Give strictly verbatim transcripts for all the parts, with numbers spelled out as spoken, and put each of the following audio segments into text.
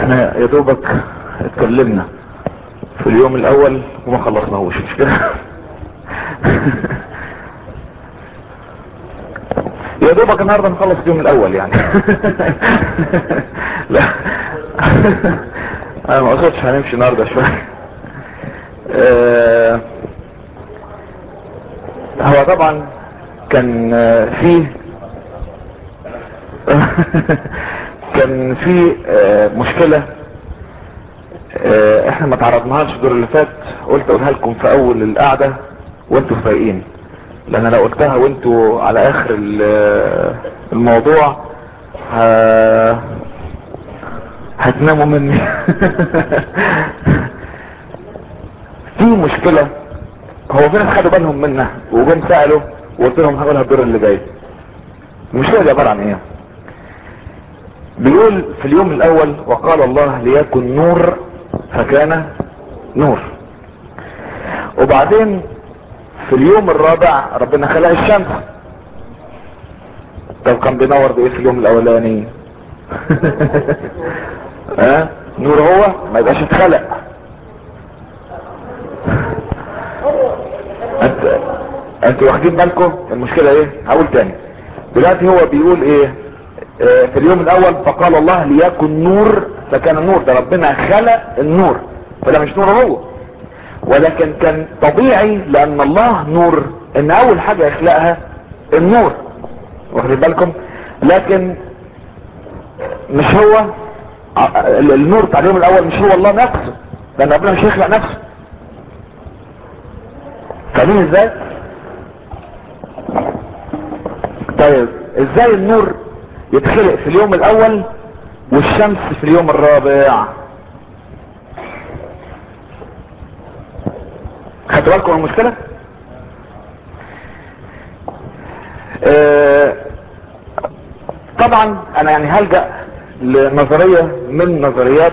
احنا يا دوبك اتكلمنا في اليوم الاول وما خلصناهوش، مش كده؟ يا دوبك النهارده نخلص اليوم الاول يعني. لا انا ما قصدتش هنمشي النهارده شويه. اه هو طبعا كان فيه كان في مشكلة احنا ما تعرضناهاش الدور اللي فات، قلت اقولها لكم في اول القعدة وانتوا فايقين، لان لو قلتها وانتوا على اخر الموضوع هتناموا مني. في مشكلة هو في ناس خدوا بالهم منها وجم سألوا وقلت لهم هقولها الدور اللي جاي. المشكلة دي عبارة عن ايه؟ بيقول في اليوم الاول وقال الله ليكن نور فكان نور، وبعدين في اليوم الرابع ربنا خلق الشمس. طب كان بينور بايه في اليوم الاولاني؟ ها أه؟ نور هو ما يبقاش اتخلق. انت انتوا واخدين بالكم المشكلة ايه؟ هقول تاني دلوقتي. هو بيقول ايه اه في اليوم الاول فقال الله ليكن نور فكان النور، ده ربنا خلق النور، فده مش نور هو، ولكن كان طبيعي لان الله نور ان اول حاجة يخلقها النور، واخدين بالكم؟ لكن مش هو النور بتاع اليوم الاول، مش هو الله نفسه، لان ربنا مش هيخلق نفسه. فاهمين ازاي؟ طيب ازاي النور يتخلق في اليوم الاول والشمس في اليوم الرابع؟ خدتوا بالكم من المشكلة؟ اه طبعا انا يعني هلجأ لنظرية من نظريات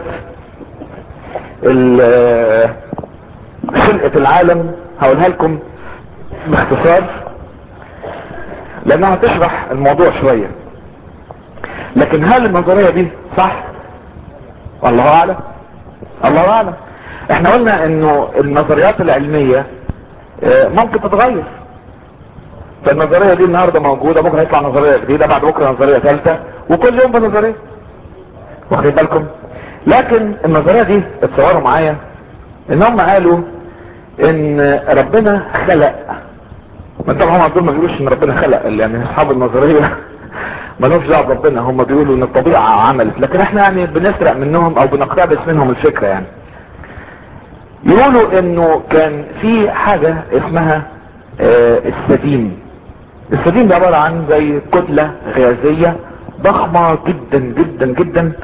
خلقة العالم، هقولها لكم باختصار لانها تشرح الموضوع شوية. لكن هل النظرية دي صح؟ الله اعلم، الله اعلم. احنا قلنا انه النظريات العلمية ممكن تتغير، فالنظرية دي النهاردة موجودة، بكرة يطلع نظرية جديدة، بعد بكرة نظرية ثالثة، وكل يوم بنظرية، واخدين بالكم؟ لكن النظرية دي اتصوروا معايا ان هم قالوا ان ربنا خلق، ما طبعا هم دول ما بيقولوش ان ربنا خلق، يعني اصحاب النظرية ما لهمش دعوه بربنا، هم بيقولوا ان الطبيعة عملت، لكن احنا يعني بنسرق منهم او بنقتبس منهم الفكرة. يعني يقولوا انه كان في حاجة اسمها آه السديم. السديم ده عبارة عن زي كتلة غازية ضخمة جدا جدا جدا،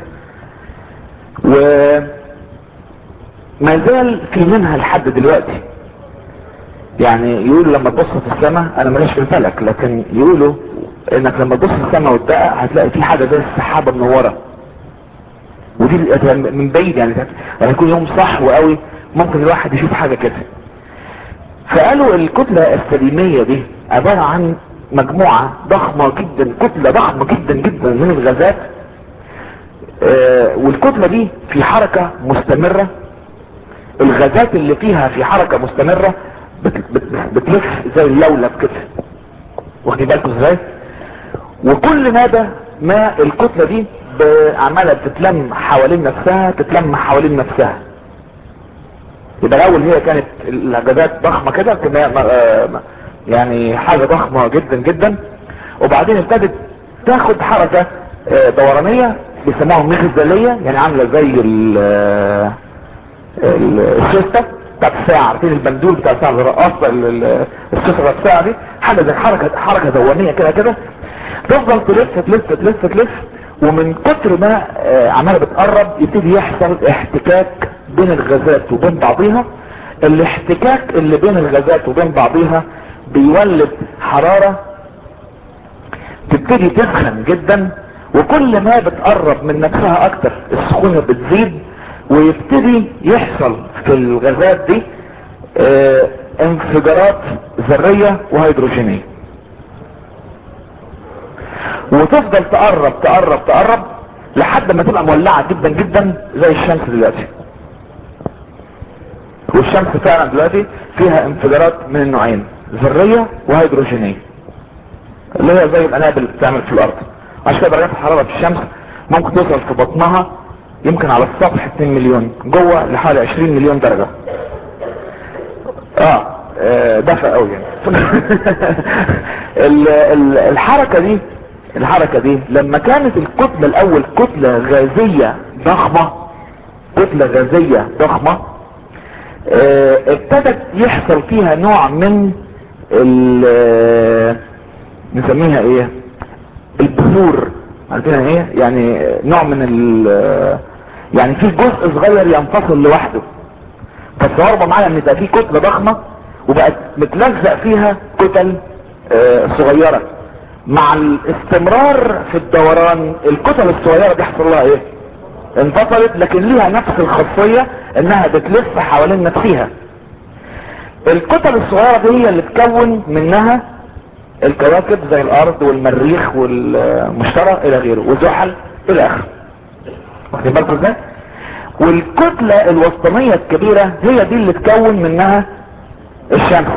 وما زال في منها لحد دلوقتي. يعني يقولوا لما تبص في السماء، انا ماليش في الفلك، لكن يقولوا انك لما تبص في السماء وتدقق هتلاقي في حاجة زي السحابة منورة، ودي من بعيد يعني يعني يكون يوم صحو قوي ممكن الواحد يشوف حاجة كده. فقالوا الكتلة السديمية دي عبارة عن مجموعة ضخمة جدا، كتلة ضخمة جدا جدا من الغازات، آه والكتلة دي في حركة مستمرة، الغازات اللي فيها في حركة مستمرة بت بت بتلف زي اللولب كده، واخدين بالكم ازاي؟ وكل مدى ما الكتلة دي عمالة تتلم حوالين نفسها تتلم حوالين نفسها. يبقى الاول هي كانت الغازات ضخمة كده يعني حاجة ضخمة جدا جدا، وبعدين ابتدت تاخد حركة دورانية بيسموها ميخزالية، يعني عاملة زي الشستة بتاعت الساعة، عارفين البندول بتاع الساعة الرقاصة الشستة بتاعت الساعة دي، حاجة زي حركة حركة دورانية كده كده، تفضل تلف تلف تلف تلف، ومن كتر ما عمالة بتقرب يبتدي يحصل احتكاك بين الغازات وبين بعضيها. الاحتكاك اللي بين الغازات وبين بعضيها بيولد حرارة تبتدي تسخن جدا، وكل ما بتقرب من نفسها اكتر السخونة بتزيد، ويبتدي يحصل في الغازات دي اه انفجارات ذرية وهيدروجينية، وتفضل تقرب تقرب تقرب لحد ما تبقى مولعة جدا جدا زي الشمس دلوقتي. والشمس فعلا دلوقتي فيها انفجارات من النوعين، ذرية وهيدروجينية، اللي هي زي القنابل اللي بتعمل في الارض. عشان كده درجات الحرارة في الشمس ممكن توصل في بطنها يمكن على السطح اتنين مليون، جوه لحوالي عشرين مليون درجة. اه, آه دفع قوي يعني. ال- ال- الحركة دي الحركة دي لما كانت الكتلة الاول كتلة غازية ضخمة، كتلة غازية ضخمة، اه ابتدت يحصل فيها نوع من ال نسميها ايه، البثور. عارفين ايه يعني؟ نوع من ال يعني في جزء صغير ينفصل لوحده. فتصوروا معايا ان يبقى في كتلة ضخمة وبقت متلزق فيها كتل اه صغيرة، مع الاستمرار في الدوران الكتل الصغيرة دي حصل لها ايه؟ انفصلت، لكن ليها نفس الخاصية انها بتلف حوالين نفسها. الكتل الصغيرة دي هي اللي تكون منها الكواكب زي الارض والمريخ والمشتري الى غيره وزحل الى اخره. واخدين بالكم ازاي؟ والكتلة الوسطانية الكبيرة هي دي اللي تكون منها الشمس.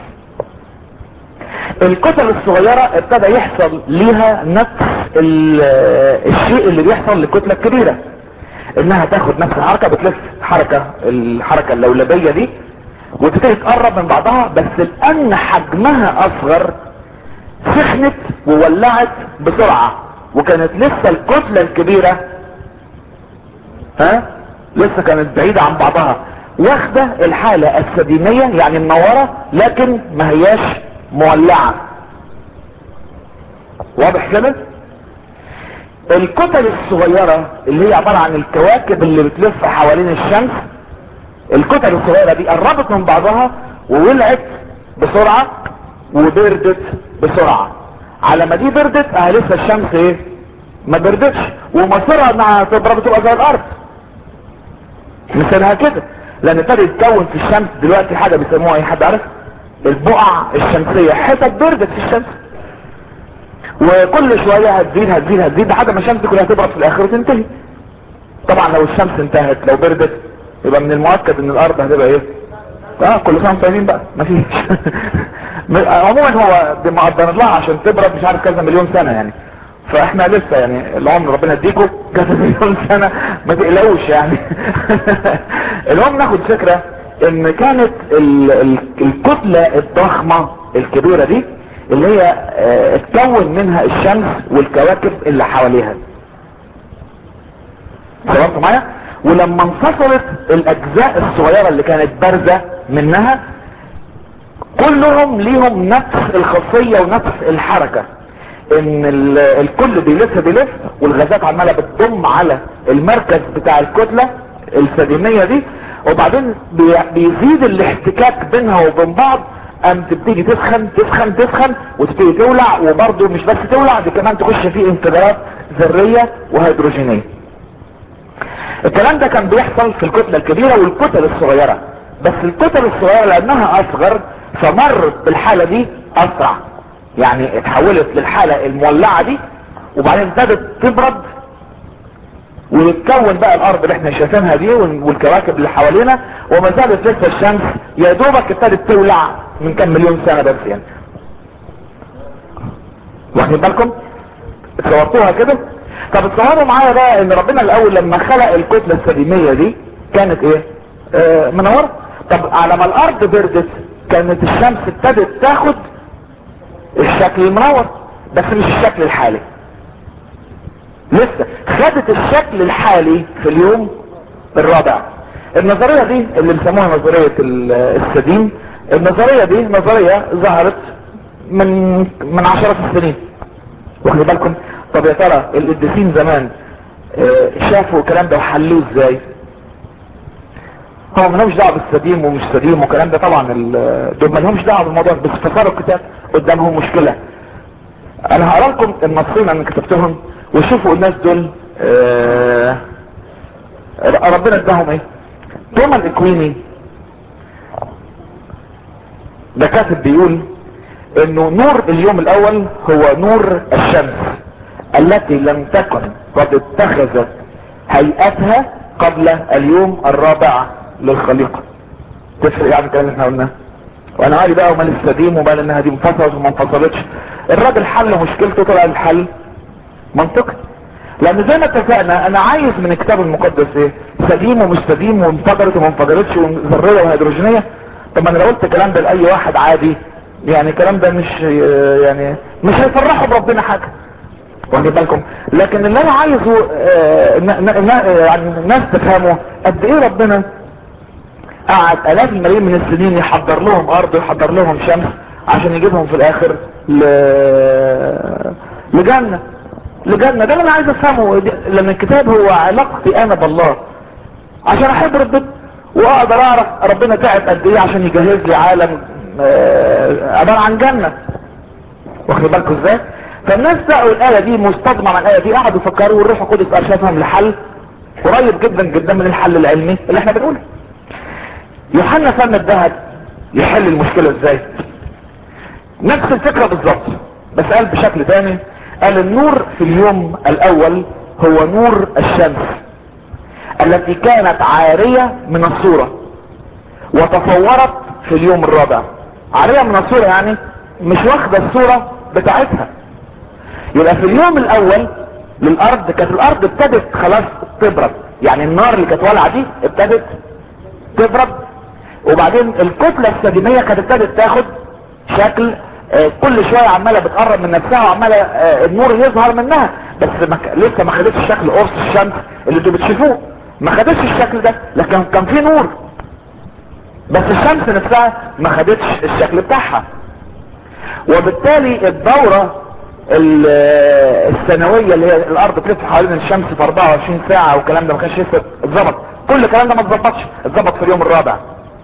الكتل الصغيرة ابتدى يحصل ليها نفس الشيء اللي بيحصل للكتلة الكبيرة، انها تاخد نفس الحركة، بتلف حركة الحركة اللولبية دي وتبتدي تقرب من بعضها، بس لان حجمها اصغر سخنت وولعت بسرعة، وكانت لسه الكتلة الكبيرة ها لسه كانت بعيدة عن بعضها، واخدة الحالة السديمية يعني منورة لكن ما هياش مولعة. واضح كده؟ الكتل الصغيرة اللي هي عبارة عن الكواكب اللي بتلف حوالين الشمس، الكتل الصغيرة دي قربت من بعضها وولعت بسرعة وبردت بسرعة. على ما دي بردت اه لسه الشمس ايه؟ ما بردتش، ومصيرها انها تبرد تبقى زي الارض. مثالها كده، لان ابتدى يتكون في الشمس دلوقتي حاجة بيسموها ايه؟ حد عارف؟ البقع الشمسية، حتت بردت في الشمس، وكل شوية هتزيد هتزيد هتزيد لحد ما الشمس كلها تبرد في الاخر وتنتهي. طبعا لو الشمس انتهت، لو بردت، يبقى من المؤكد ان الارض هتبقى ايه؟ اه كل سنة وانتم طيبين بقى، مفيش. عموما هو مقدر لها عشان تبرد مش عارف كذا مليون سنة يعني، فاحنا لسه يعني العمر ربنا يديكم كذا مليون سنة، ما تقلقوش يعني. المهم ناخد فكرة ان كانت ال ال الكتلة الضخمة الكبيرة دي اللي هي اه اتكون منها الشمس والكواكب اللي حواليها. صورتوا معايا؟ ولما انفصلت الاجزاء الصغيرة اللي كانت بارزة منها، كلهم ليهم نفس الخاصية ونفس الحركة، ان الكل بيلف بيلف والغازات عمالة بتضم على المركز بتاع الكتلة السديمية دي، وبعدين بيزيد الاحتكاك بينها وبين بعض، ام تبتدي تسخن تسخن تسخن وتبتدي تولع، وبرضه مش بس تولع، دي كمان تخش فيه انفجارات ذرية وهيدروجينية. الكلام ده كان بيحصل في الكتلة الكبيرة والكتل الصغيرة، بس الكتل الصغيرة لانها اصغر فمرت بالحالة دي اسرع، يعني اتحولت للحالة المولعة دي وبعدين ابتدت تبرد ويتكون بقى الارض اللي احنا شايفينها دي والكواكب اللي حوالينا، وما زالت لسه الشمس يا دوبك ابتدت تولع من كام مليون سنة بس يعني. واخدين بالكم؟ اتصورتوها كده؟ طب اتصوروا معايا بقى ان ربنا الاول لما خلق الكتلة السديمية دي كانت ايه؟ اه منورة. طب على ما الارض بردت كانت الشمس ابتدت تاخد الشكل المنور، بس مش الشكل الحالي، لسه خدت الشكل الحالي في اليوم الرابع. النظرية دي اللي بيسموها نظرية السديم، النظرية دي نظرية ظهرت من من عشرات السنين. واخد بالكم؟ طب يا ترى القديسين زمان شافوا الكلام ده وحلوه ازاي؟ هو مالهمش دعوه بالسديم ومش سديم والكلام ده طبعا، دول مالهمش دعوه بالموضوع، بس اختصروا الكتاب قدامهم مشكله. انا هقرا لكم النصين انا كتبتهم وشوفوا الناس دول آه ربنا اداهم ايه. توما الاكويني ده كاتب بيقول انه نور اليوم الاول هو نور الشمس التي لم تكن قد اتخذت هيئتها قبل اليوم الرابع للخليقة. تفرق يعني الكلام اللي احنا قلناه؟ وانا مالي بقى ومال السديم ومال انها دي انفصلت وما انفصلتش. الراجل حل مشكلته، طلع الحل منطقي. لان زي ما اتفقنا انا عايز من الكتاب المقدس ايه؟ سديم ومش سديم، وانفجرت وما انفجرتش، وذريه وهيدروجينيه. طب ما انا لو قلت الكلام ده لاي واحد عادي، يعني الكلام ده مش يعني مش هيفرحوا بربنا حاجه، واخدين بالكم؟ لكن اللي انا عايزه آه يعني الناس تفهمه قد ايه ربنا قعد الاف الملايين من السنين يحضر لهم ارض ويحضر لهم شمس عشان يجيبهم في الاخر ل... لجنة لجنة. ده اللي انا عايز افهمه، لان الكتاب هو علاقتي انا بالله عشان احب ربنا، واقدر اعرف ربنا تعب قد ايه عشان يجهز لي عالم عبارة عن جنة. واخد بالكم ازاي؟ فالناس لقوا الايه دي مصطدمه مع الايه دي، قعدوا يفكروا والروح القدس ارشدهم لحل قريب جدا جدا من الحل العلمي اللي احنا بنقوله. يوحنا فم الذهب يحل المشكله ازاي؟ نفس الفكره بالظبط، بس قال بشكل تاني. قال النور في اليوم الاول هو نور الشمس التي كانت عاريه من الصوره وتصورت في اليوم الرابع. عاريه من الصوره يعني مش واخده الصوره بتاعتها. يبقى في اليوم الاول للارض كانت الارض ابتدت خلاص تبرد، يعني النار اللي كانت والعه دي ابتدت تبرد، وبعدين الكتله السديميه كانت ابتدت تاخد شكل، آه كل شويه عماله بتقرب من نفسها وعماله آه النور يظهر منها، بس ما ك... لسه ما خدتش شكل قرص الشمس اللي انتوا بتشوفوه، ما خدتش الشكل ده، لكن كان في نور، بس الشمس نفسها ما خدتش الشكل بتاعها. وبالتالي الدوره السنويه اللي هي الارض بتلف حوالين الشمس في اربعة وعشرين ساعه والكلام ده ما كانش لسه اتظبط، كل الكلام ده ما اتظبطش، اتظبط في اليوم الرابع.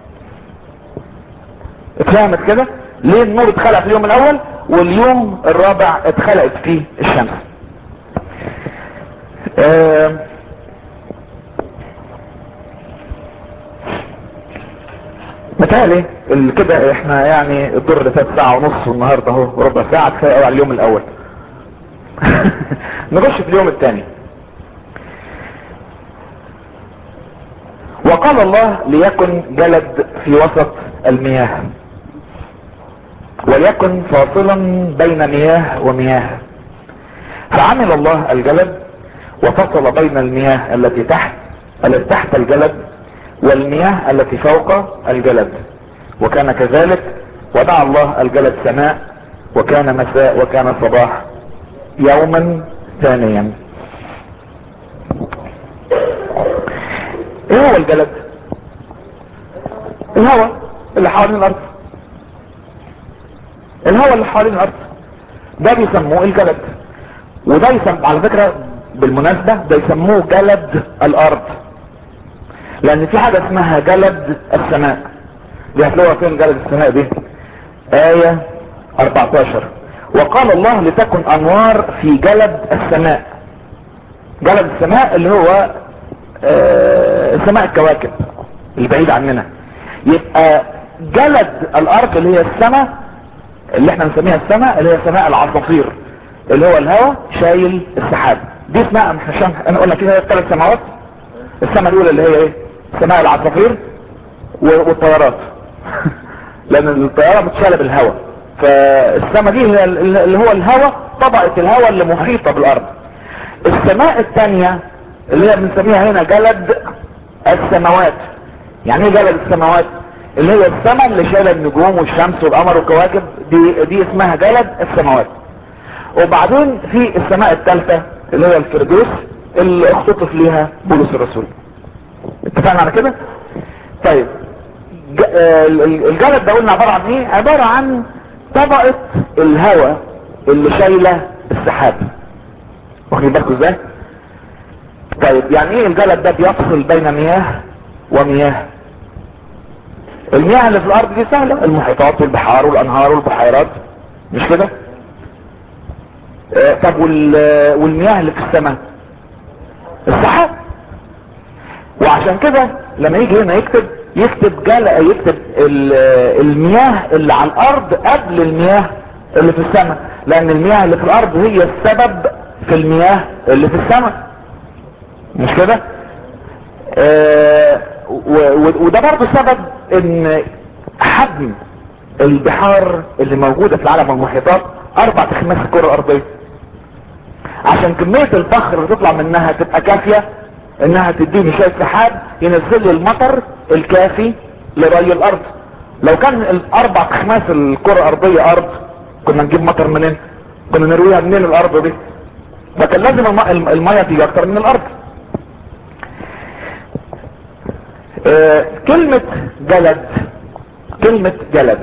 اتفهمت كده ليه النور اتخلق في اليوم الاول واليوم الرابع اتخلقت فيه الشمس؟ اه متهيألي كده احنا يعني الدور اللي فات ساعه ونص والنهارده اهو ربع ساعه، كفايه قوي على اليوم الاول. نخش في اليوم الثاني. وقال الله ليكن جلد في وسط المياه وليكن فاصلا بين مياه ومياه، فعمل الله الجلد وفصل بين المياه التي تحت التي تحت الجلد والمياه التي فوق الجلد، وكان كذلك. ودعا الله الجلد سماء، وكان مساء وكان صباح يوما ثانيا. ايه هو الجلد؟ الهواء اللي حوالين الارض، الهواء اللي حوالين الارض ده بيسموه الجلد. وده يسمى على فكرة بالمناسبة ده يسموه جلد الارض، لان في حاجة اسمها جلد السماء. دي هتلاقوها فين جلد السماء دي؟ آية اربعتاشر. وقال الله لتكن انوار في جلد السماء. جلد السماء اللي هو آه سماء الكواكب اللي بعيد عننا. يبقى جلد الارض اللي هي السماء اللي احنا نسميها السماء اللي هي سماء العصافير، اللي هو الهواء شايل السحاب. دي اسمها عشان انا قلنا فيها ثلاث سماوات. السماء الاولى اللي هي ايه؟ سماء العصافير والطيارات. لان الطياره بتشال بالهواء، فالسماء دي هي اللي هو الهواء، طبقه الهواء اللي محيطه بالارض. السماء الثانيه اللي هي بنسميها هنا جلد السماوات. يعني ايه جلد السماوات؟ اللي هي السماء اللي شايله النجوم والشمس والقمر والكواكب، دي دي اسمها جلد السماوات. وبعدين في السماء الثالثه اللي هي الفردوس اللي اختطف ليها بولس الرسول. اتفقنا على كده؟ طيب الجلد ده قلنا عباره عن ايه؟ عباره عن طبقه الهواء اللي شايله السحاب. واخدين بالكم ازاي؟ طيب يعني ايه الجلد ده؟ بيفصل بين مياه ومياه. المياه اللي في الارض دي سهله، المحيطات والبحار والانهار والبحيرات، مش كده؟ آه طب والمياه اللي في السماء؟ السحاب. وعشان كده لما يجي هنا يكتب يكتب جل يكتب المياه اللي على الارض قبل المياه اللي في السماء، لان المياه اللي في الارض هي السبب في المياه اللي في السماء. مش كده؟ آه وده برضو سبب ان حجم البحار اللي موجودة في العالم والمحيطات اربع تخماس الكرة الارضية، عشان كمية البخر اللي تطلع منها تبقى كافية انها تديني شوية سحاب ينزل لي المطر الكافي لري الارض. لو كان الاربع تخماس الكرة الارضية ارض كنا نجيب مطر منين؟ كنا نرويها منين الارض دي؟ فكان لازم المية تيجي اكتر من الارض. آه كلمة جلد، كلمة جلد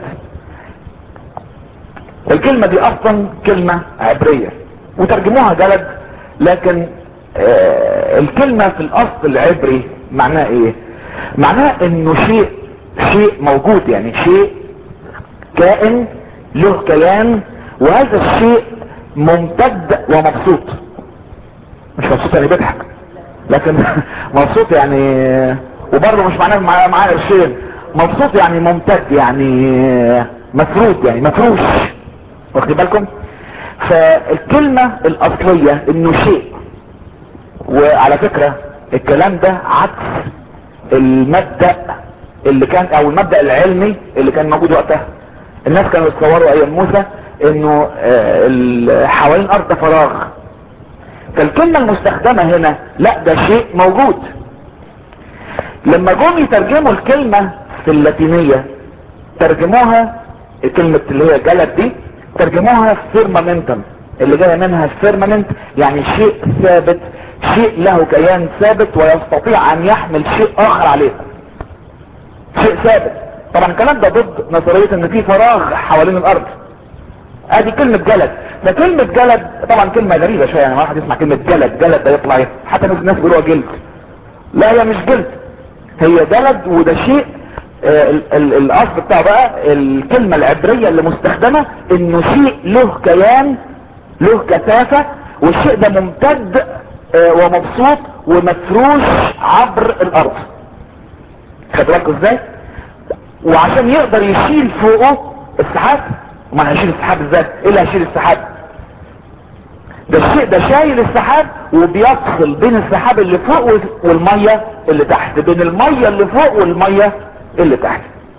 الكلمة دي اصلا كلمة عبرية وترجموها جلد، لكن آه الكلمة في الاصل العبري معناها ايه؟ معناها انه شيء شيء موجود، يعني شيء كائن له كيان، وهذا الشيء ممتد ومبسوط. مش مبسوط يعني بيضحك، لكن مبسوط يعني، وبرضه مش معناه معاه قرشين. مبسوط يعني ممتد، يعني مفروض، يعني مفروش. واخدين بالكم؟ فالكلمة الاصلية انه شيء. وعلى فكرة الكلام ده عكس المبدأ اللي كان، او المبدأ العلمي اللي كان موجود وقتها. الناس كانوا يتصوروا ايام موسى انه حوالين الارض ده فراغ. فالكلمة المستخدمة هنا لا، ده شيء موجود. لما جم يترجموا الكلمة في اللاتينية ترجموها، الكلمة اللي هي جلد دي ترجموها فيرمامنتم، اللي جاية منها فيرمامنت، يعني شيء ثابت، شيء له كيان ثابت ويستطيع ان يحمل شيء اخر عليه، شيء ثابت. طبعا الكلام ده ضد نظرية ان في فراغ حوالين الارض. ادي كلمة جلد. فكلمة جلد طبعا كلمة غريبة شوية، يعني واحد يسمع كلمة جلد، جلد ده يطلع ايه؟ حتى الناس بيقولوها جلد. لا، هي مش جلد، هي جلد. وده شيء آه ال ال الاصل بتاعه بقى الكلمة العبرية اللي مستخدمة انه شيء له كيان، له كثافة، والشيء ده ممتد آه ومبسوط ومفروش عبر الارض. خدوا بالكم ازاي؟ وعشان يقدر يشيل فوقه السحاب. وما هيشيل السحاب ازاي؟ ايه اللي هيشيل السحاب؟ ده الشيء ده شايل السحاب وبيفصل بين السحاب اللي فوق والمية اللي تحت، بين المية اللي فوق والمية اللي تحت.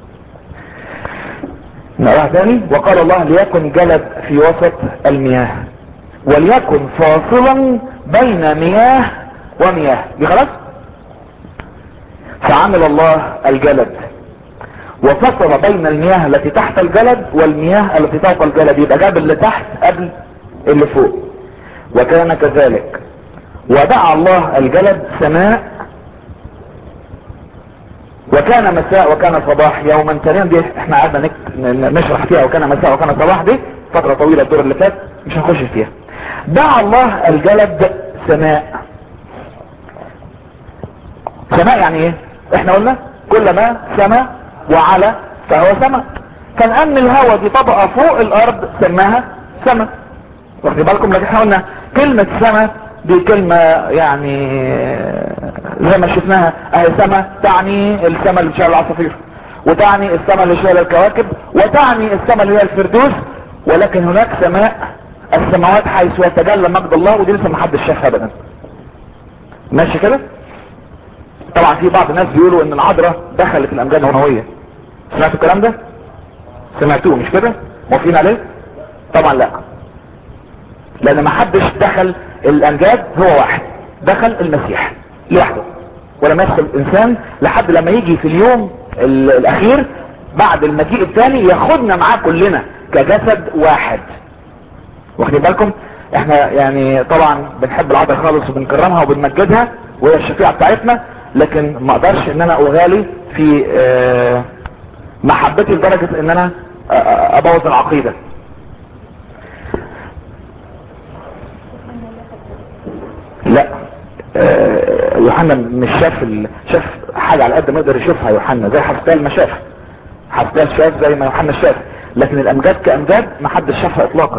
نقراها تاني. وقال الله ليكن جلد في وسط المياه وليكن فاصلا بين مياه ومياه. دي خلاص. فعمل الله الجلد وفصل بين المياه التي تحت الجلد والمياه التي فوق الجلد. يبقى جاب اللي تحت قبل اللي فوق. وكان كذلك. ودعا الله الجلد سماء، وكان مساء وكان صباح يوما ثانيا. دي احنا قعدنا نشرح فيها وكان مساء وكان صباح، دي فترة طويلة الدور اللي فات مش هنخش فيها. دعا الله الجلد سماء. سماء يعني ايه؟ احنا قلنا كل ما سما وعلى فهو سماء. فالان الهواء دي طبقة فوق الارض سماها سماء. واخد بالكم؟ لكن احنا قلنا كلمة سما دي كلمة يعني زي ما شفناها اهي، سما تعني السما اللي شايل العصافير، وتعني السما اللي شايل الكواكب، وتعني السما اللي هي الفردوس. ولكن هناك سماء، السماوات حيث يتجلى مجد الله، ودي لسه محدش شافها ابدا. ماشي كده؟ طبعا في بعض الناس بيقولوا ان العذراء دخلت الامجاد النووية. سمعتوا الكلام ده؟ سمعتوه مش كده؟ موافقين عليه؟ طبعا لا، لان ما حدش دخل الامجاد، هو واحد دخل المسيح لوحده، ولم يدخل انسان لحد لما يجي في اليوم الاخير بعد المجيء الثاني ياخدنا معاه كلنا كجسد واحد. واخدين بالكم؟ احنا يعني طبعا بنحب العذراء خالص وبنكرمها وبنمجدها وهي الشفيعة بتاعتنا، لكن ما اقدرش ان انا اغالي في اه محبتي لدرجة ان انا ابوظ العقيدة. لا، اه يوحنا مش شاف ال... شاف حاجة على قد ما يقدر يشوفها يوحنا، زي حسقيال ما شاف. حسقيال شاف زي ما يوحنا شاف، لكن الامجاد كامجاد ما حدش شافها اطلاقا.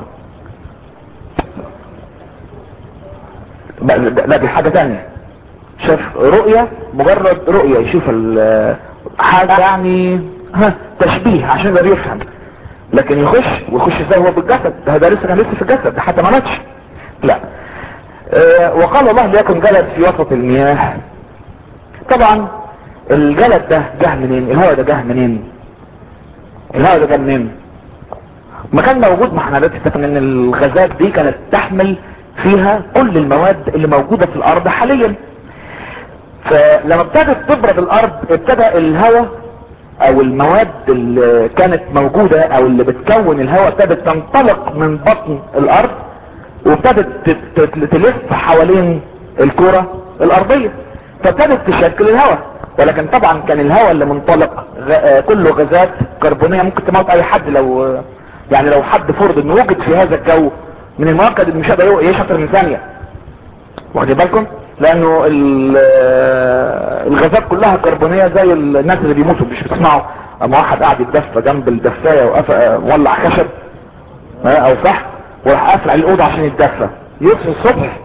لا، دي حاجة تانية. شاف رؤية، مجرد رؤية يشوف حاجة يعني ها تشبيه عشان يقدر يفهم، لكن يخش ويخش ازاي هو بالجسد؟ ده ده لسه كان لسه في الجسد، ده حتى ما ماتش. لا، اه وقال الله ليكن جلد في وسط المياه. طبعا الجلد ده جه منين؟ الهواء ده جه منين؟ الهواء ده جه منين؟ ما كان موجود، ما احنا دلوقتي اتفقنا ان الغازات دي كانت تحمل فيها كل المواد اللي موجودة في الارض حاليا. فلما ابتدت تبرد الارض ابتدى الهواء او المواد اللي كانت موجودة او اللي بتكون الهواء ابتدت تنطلق من بطن الارض وابتدت تلف حوالين الكرة الارضية، فابتدت تشكل الهواء. ولكن طبعا كان الهواء اللي منطلق كله غازات كربونية ممكن تموت اي حد. لو يعني لو حد فرض انه وجد في هذا الجو من المؤكد انه مش هيقدر يعيش اكتر من ثانية، واخدين بالكم؟ لانه الغازات كلها كربونية زي الناس اللي بيموتوا. مش بتسمعوا اما واحد قاعد يتدفى جنب الدفاية وولع خشب او فحم وراح قافل على الاوضه عشان يتدفى، يصحى الصبح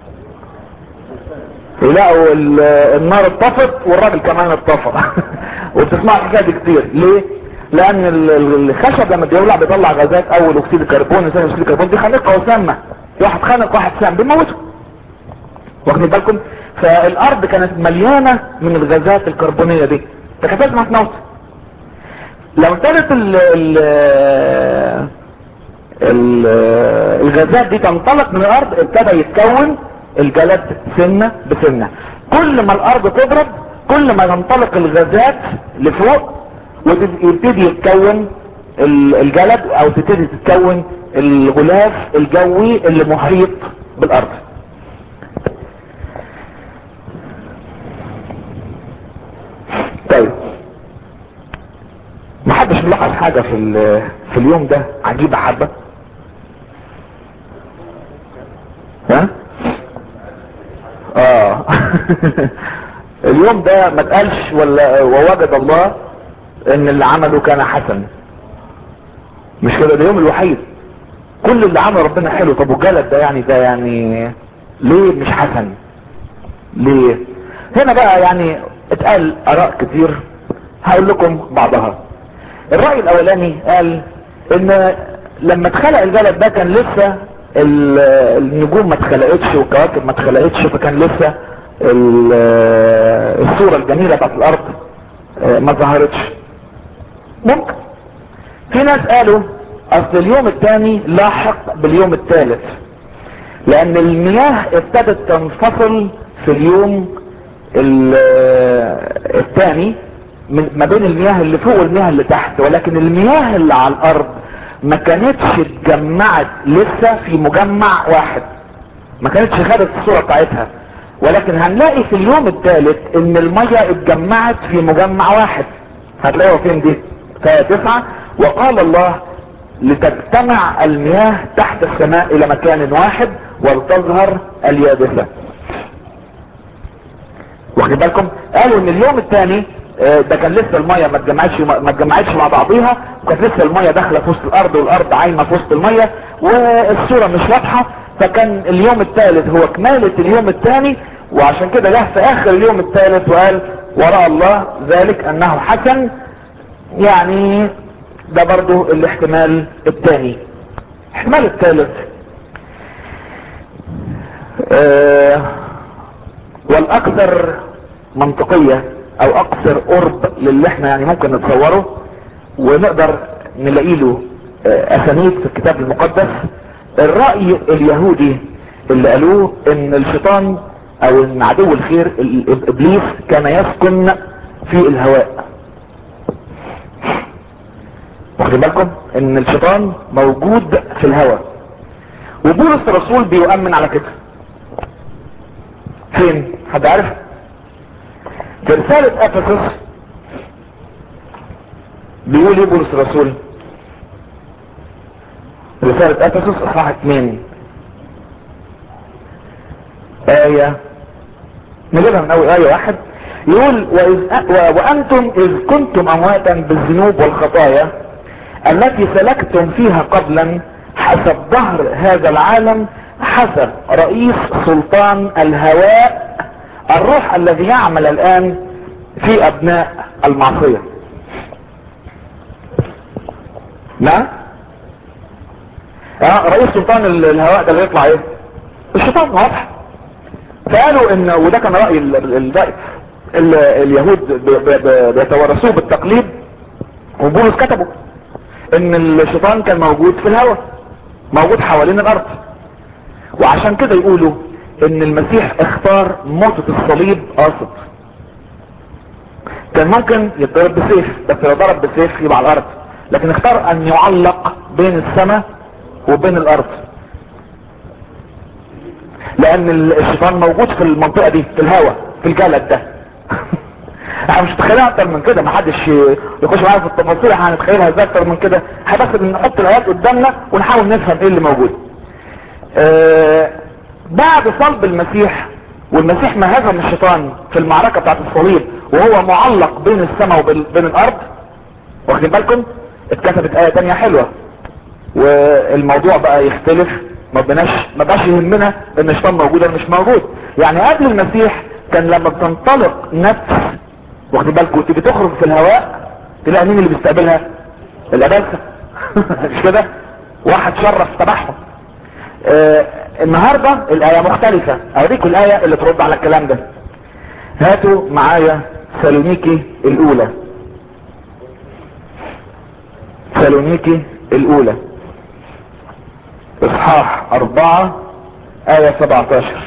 يلاقوا النار اتطفت والراجل كمان اتطفى. وبتسمع الحكايه دي كتير. ليه؟ لان الخشب لما بيولع بيطلع غازات، اول اكسيد الكربون ثاني اكسيد الكربون، دي خانقه وسامه. واحد خانق واحد سام بيموته، واخدين بالكم؟ فالارض كانت مليانه من الغازات الكربونيه دي، فكانت لازم هتموت. لو ابتدت ال ال الغازات دي تنطلق من الارض ابتدى يتكون الجلد سنة بسنة. كل ما الارض تبرد كل ما تنطلق الغازات لفوق ويبتدي يتكون الجلد او تبتدي تتكون الغلاف الجوي اللي محيط بالارض. طيب محدش ملاحظ حاجة في في اليوم ده عجيبة حبة؟ ها؟ اه اليوم ده ما تقالش ولا ووجد الله ان اللي عمله كان حسن؟ مش كده؟ ده اليوم الوحيد كل اللي عمله ربنا حلو. طب وجلد ده يعني ده يعني ليه مش حسن؟ ليه؟ هنا بقى يعني اتقال اراء كتير، هقول لكم بعضها. الرأي الاولاني قال ان لما اتخلق الجلد ده كان لسه النجوم ما اتخلقتش والكواكب ما اتخلقتش، فكان لسه الصورة الجميلة بتاعت الارض ما ظهرتش. ممكن. في ناس قالوا اصل اليوم الثاني لاحق باليوم الثالث، لان المياه ابتدت تنفصل في اليوم الثاني ما بين المياه اللي فوق والمياه اللي تحت، ولكن المياه اللي على الارض ما كانتش اتجمعت لسه في مجمع واحد، ما كانتش خدت الصورة بتاعتها. ولكن هنلاقي في اليوم الثالث ان المية اتجمعت في مجمع واحد. هتلاقوا فين دي؟ فآية تسعة: وقال الله لتجتمع المياه تحت السماء الى مكان واحد ولتظهر اليابسة. واخدين بالكم؟ قالوا ان اليوم الثاني ده كان لسه المية ما اتجمعتش ما اتجمعتش مع بعضيها، وكانت لسه المية داخله في وسط الارض والارض عايمه في وسط المية والصوره مش واضحه، فكان اليوم الثالث هو كمالة اليوم الثاني. وعشان كده جه في اخر اليوم الثالث وقال ورأى الله ذلك انه حسن. يعني ده برضو الاحتمال الثاني. الاحتمال الثالث آه والاكثر منطقية او اكثر قرب للي احنا يعني ممكن نتصوره ونقدر نلاقي له اسانيد في الكتاب المقدس. الرأي اليهودي اللي قالوه ان الشيطان او ان عدو الخير ابليس كان يسكن في الهواء. واخدين بالكم ان الشيطان موجود في الهواء، وبولس الرسول بيؤمن على كده. فين؟ حد عارف؟ في رسالة افسس بيقول ايه بولس الرسول؟ رسالة افسس اصحاح اتنين آية، نجيبها من اول آية واحد. يقول وإذ وانتم اذ كنتم امواتا بالذنوب والخطايا التي سلكتم فيها قبلا حسب ظهر هذا العالم حسب رئيس سلطان الهواء الروح الذي يعمل الان في ابناء المعصية. نعم؟ اه رئيس سلطان الهواء ده اللي يطلع ايه؟ الشيطان. واضح قالوا ان، وده كان رأي ال ال ال اليهود بيتورثوه بالتقليد، وبولس كتبوا ان الشيطان كان موجود في الهواء، موجود حوالين الارض. وعشان كده يقولوا ان المسيح اختار موتة الصليب قاصد. كان ممكن يتضرب بسيف، بس لو ضرب بسيف يبقى على الارض، لكن اختار ان يعلق بين السماء وبين الارض، لان الشيطان موجود في المنطقة دي، في الهواء، في الجلد ده. احنا مش متخيلها اكتر من كده، محدش يخش معايا في التفاصيل، احنا هنتخيلها ازاي اكتر من كده. احنا بس نحط الايات قدامنا ونحاول نفهم ايه اللي موجود. اه بعد صلب المسيح، والمسيح ما هزم الشيطان في المعركة بتاعت الصليب وهو معلق بين السماء وبين الارض، واخدين بالكم؟ اتكتبت ايه تانية حلوة، والموضوع بقى يختلف، ما بناش ما بقاش يهمنا ان الشيطان موجود ولا مش موجود. يعني قبل المسيح كان لما بتنطلق نفس، واخدين بالكم، تيجي تخرج في الهواء تلاقي مين اللي بيستقبلها؟ الابلسه. مش كده؟ واحد شرف تبعهم. آه النهارده الايه مختلفه، اوريكم الايه اللي ترد على الكلام ده. هاتوا معايا سالونيكي الاولى، سالونيكي الاولى اصحاح اربعة ايه سبعتاشر.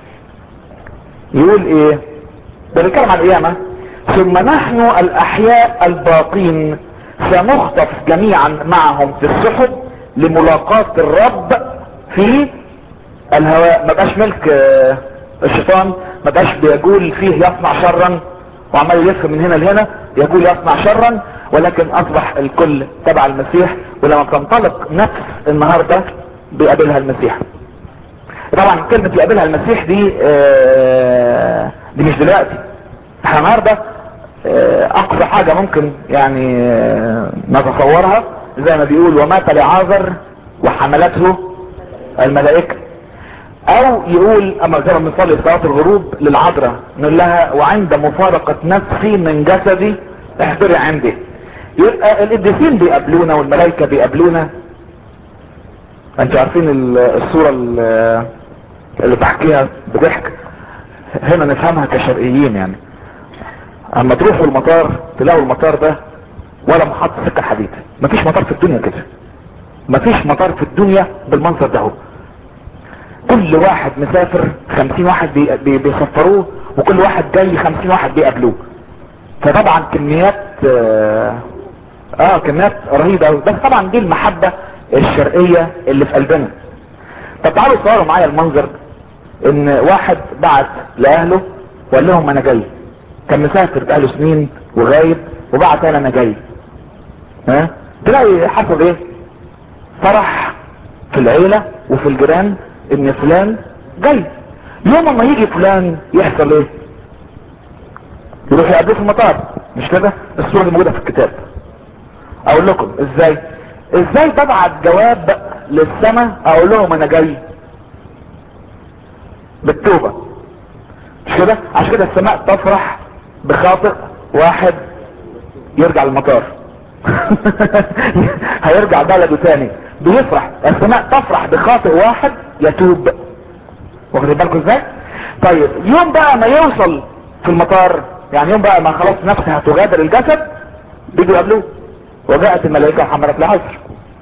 يقول ايه؟ ده بيتكلم عن القيامه. ثم نحن الاحياء الباقين سنخطف جميعا معهم في السحب لملاقاة الرب في الهواء. ما بقاش ملك الشيطان، ما بقاش بيقول فيه يصنع شرا وعمال يلف من هنا لهنا يقول يصنع شرا، ولكن اصبح الكل تبع المسيح. ولما تنطلق نفس النهارده بيقابلها المسيح. طبعا كلمة يقابلها المسيح دي آه دي مش دلوقتي، احنا النهارده آه اقصى حاجة ممكن يعني آه نتصورها زي ما بيقول ومات لعازر وحملته الملائكة، او يقول اما زي ما بنصلي صلاة الغروب للعذراء نقول لها وعند مفارقة نفسي من جسدي احضري عندي. يبقى القديسين بيقابلونا والملائكة بيقابلونا. انتوا عارفين الصورة اللي بحكيها بضحك، هنا نفهمها كشرقيين. يعني اما تروحوا المطار تلاقوا المطار ده ولا محطة سكة حديد، مفيش مطار في الدنيا كده، مفيش مطار في الدنيا بالمنظر ده. هو كل واحد مسافر خمسين واحد بي بي بيسفروه، وكل واحد جاي خمسين واحد بيقابلوه. فطبعا كميات اه, آه كميات رهيبة. بس طبعا دي المحبة الشرقية اللي في قلبنا. طب تعالوا صوروا معايا المنظر، ان واحد بعت لاهله وقال لهم انا جاي، كان مسافر بقاله سنين وغايب وبعت انا جاي. ها تلاقي حصل ايه؟ فرح في العيلة وفي الجيران ان فلان جاي. يوم ما يجي فلان يحصل ايه؟ يروح يقابله في المطار، مش كده؟ الصورة اللي موجودة في الكتاب. اقول لكم ازاي ازاي ببعت جواب للسماء اقول لهم انا جاي؟ بالتوبة، مش كده؟ عشان كده السماء تفرح بخاطئ واحد يرجع المطار. هيرجع بلده تاني بيفرح. السماء تفرح بخاطئ واحد يتوب، واخدين بالكم ازاي؟ طيب يوم بقى ما يوصل في المطار، يعني يوم بقى ما خلاص نفسها هتغادر الجسد، بيجوا يقابلوه وجاءت الملائكة وحملت العذر،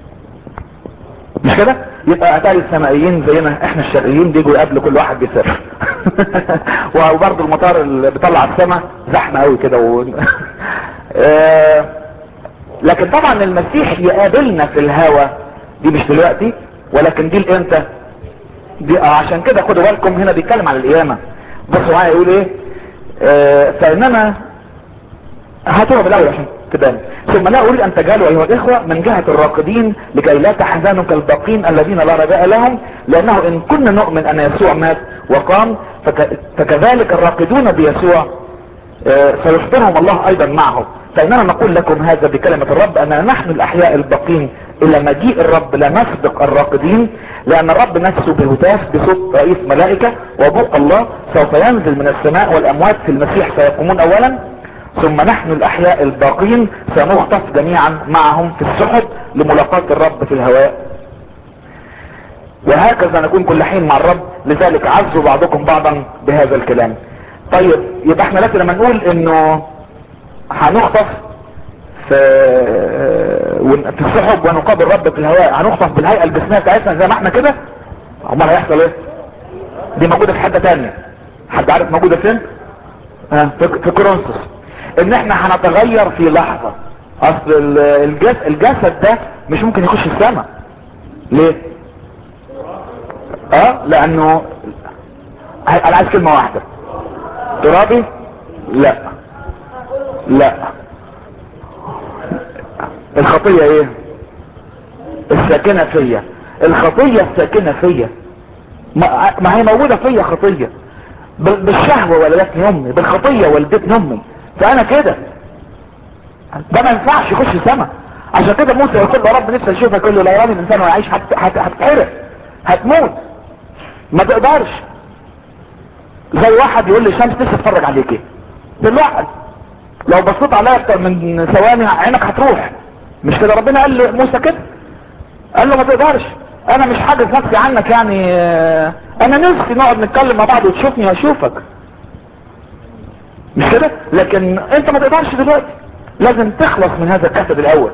مش كده؟ يبقى اتاري السمائيين زينا احنا الشرقيين بيجوا يقابلوا كل واحد بيسافر. وبرضه المطار اللي بيطلع السماء زحمه قوي كده و... آه... لكن طبعا المسيح يقابلنا في الهوى دي مش دلوقتي، ولكن دي الامتى؟ دي آه عشان كده خدوا بالكم هنا بيتكلم عن القيامه. بصوا معايا يقول ايه؟ آه... فانما هاتوها بالاول عشان تبان. ثم لا اريد ان تجعلوا ايها الاخوة من جهة الراقدين لكي لا تحزنوا كالباقين الذين لا رجاء لهم، لانه ان كنا نؤمن ان يسوع مات وقام فك... فكذلك الراقدون بيسوع آه سيحضرهم الله ايضا معه. فاننا نقول لكم هذا بكلمة الرب اننا نحن الاحياء الباقين الى مجيء الرب لا نسبق الراقدين، لان الرب نفسه بهتاف بصوت رئيس ملائكة وبوق الله سوف ينزل من السماء، والاموات في المسيح سيقومون اولا، ثم نحن الاحياء الباقين سنخطف جميعا معهم في السحب لملاقاة الرب في الهواء. وهكذا نكون كل حين مع الرب، لذلك عزوا بعضكم بعضا بهذا الكلام. طيب يبقى احنا لكن لما نقول انه هنخطف في في السحب ونقابل الرب في الهواء، هنخطف بالهيئة الجسمية بتاعتنا زي ما احنا كده، امال هيحصل ايه؟ دي موجودة في حتة تانية، حد عارف موجودة فين؟ ها في, في كورنثوس، ان احنا هنتغير في لحظة. اصل الجسد, الجسد ده مش ممكن يخش السماء. ليه؟ اه لانه انا عايز كلمة واحدة، ترابي؟ لا لا. الخطية ايه؟ الساكنة فيا. الخطية الساكنة فيا، ما, ما هي موجودة فيا خطية، بالشهوة ولدتني امي، بالخطية ولدتني امي، فانا كده ده ما ينفعش يخش السماء. عشان كده موسى يقول له رب نفسي اشوفك، يقول له لا يراني الانسان ويعيش هتتحرق، هتموت، ما تقدرش. زي واحد يقول لي شمس نفسي اتفرج عليكي دلوقتي، لو بصيت عليا اكتر من ثواني عينك هتروح. مش كده ربنا قال لموسى كده؟ قال له ما تقدرش، انا مش حاجز نفسي عنك يعني، انا نفسي نقعد نتكلم مع بعض وتشوفني واشوفك، مش كده؟ لكن انت ما تقدرش دلوقتي، لازم تخلص من هذا الجسد الاول.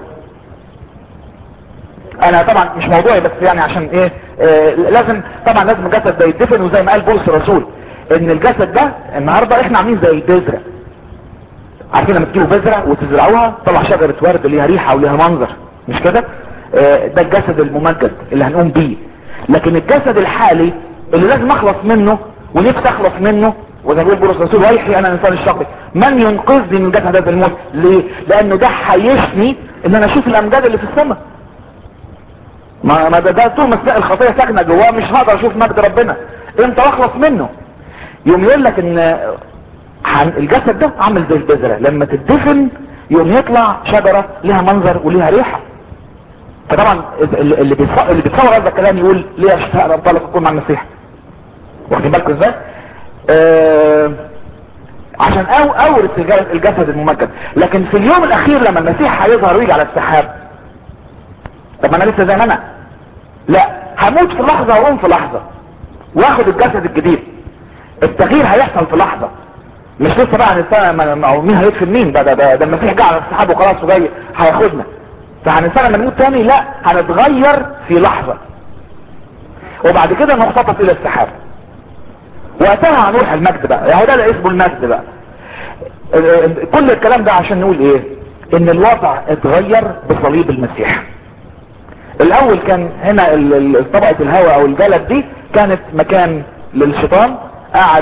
انا طبعا مش موضوعي بس يعني عشان ايه، آه لازم طبعا لازم الجسد ده يدفن، وزي ما قال بولس الرسول ان الجسد ده النهارده احنا عاملين زي البذره. عارفين لما تجيبوا بذره وتزرعوها طلع شجره ورد ليها ريحه وليها منظر، مش كده؟ آه ده الجسد الممجد اللي هنقوم بيه. لكن الجسد الحالي اللي لازم اخلص منه ونفسي اخلص منه، وزي ما بيقول بولس الرسول ويحيي انا الانسان الشقي من ينقذني من جسد هذا الموت. ليه؟ لانه ده حيشني ان انا اشوف الامجاد اللي في السماء. ما ما ده, ده طول ما الخطيه ساكنه جواه مش هقدر اشوف مجد ربنا. امتى اخلص منه؟ يوم يقول لك ان الجسد ده عامل زي البذره، لما تدفن يوم يطلع شجره ليها منظر وليها ريحه. فطبعا اللي بيتصور اللي بيتصور هذا الكلام يقول ليه اشتاق ان طالق اكون مع المسيح. واخدين بالكم ازاي؟ آه عشان أو اورث الجسد الممجد. لكن في اليوم الاخير لما المسيح هيظهر ويجي على السحاب، طب انا لسه زي ما انا؟ لا، هموت في لحظة واقوم في لحظة واخد الجسد الجديد. التغيير هيحصل في لحظة، مش لسه بقى هنستنى مين هيدفن مين، ده ده ده, ده المسيح جه على السحاب وخلاص وجاي هياخدنا، فهنستنى لما نموت تاني؟ لا، هنتغير في لحظة وبعد كده نختطف الى السحاب، وقتها هنروح المجد بقى. يا هو ده اللي اسمه المجد بقى. كل الكلام ده عشان نقول ايه؟ ان الوضع اتغير بصليب المسيح. الاول كان هنا طبقة الهواء او الجلد دي كانت مكان للشيطان، قاعد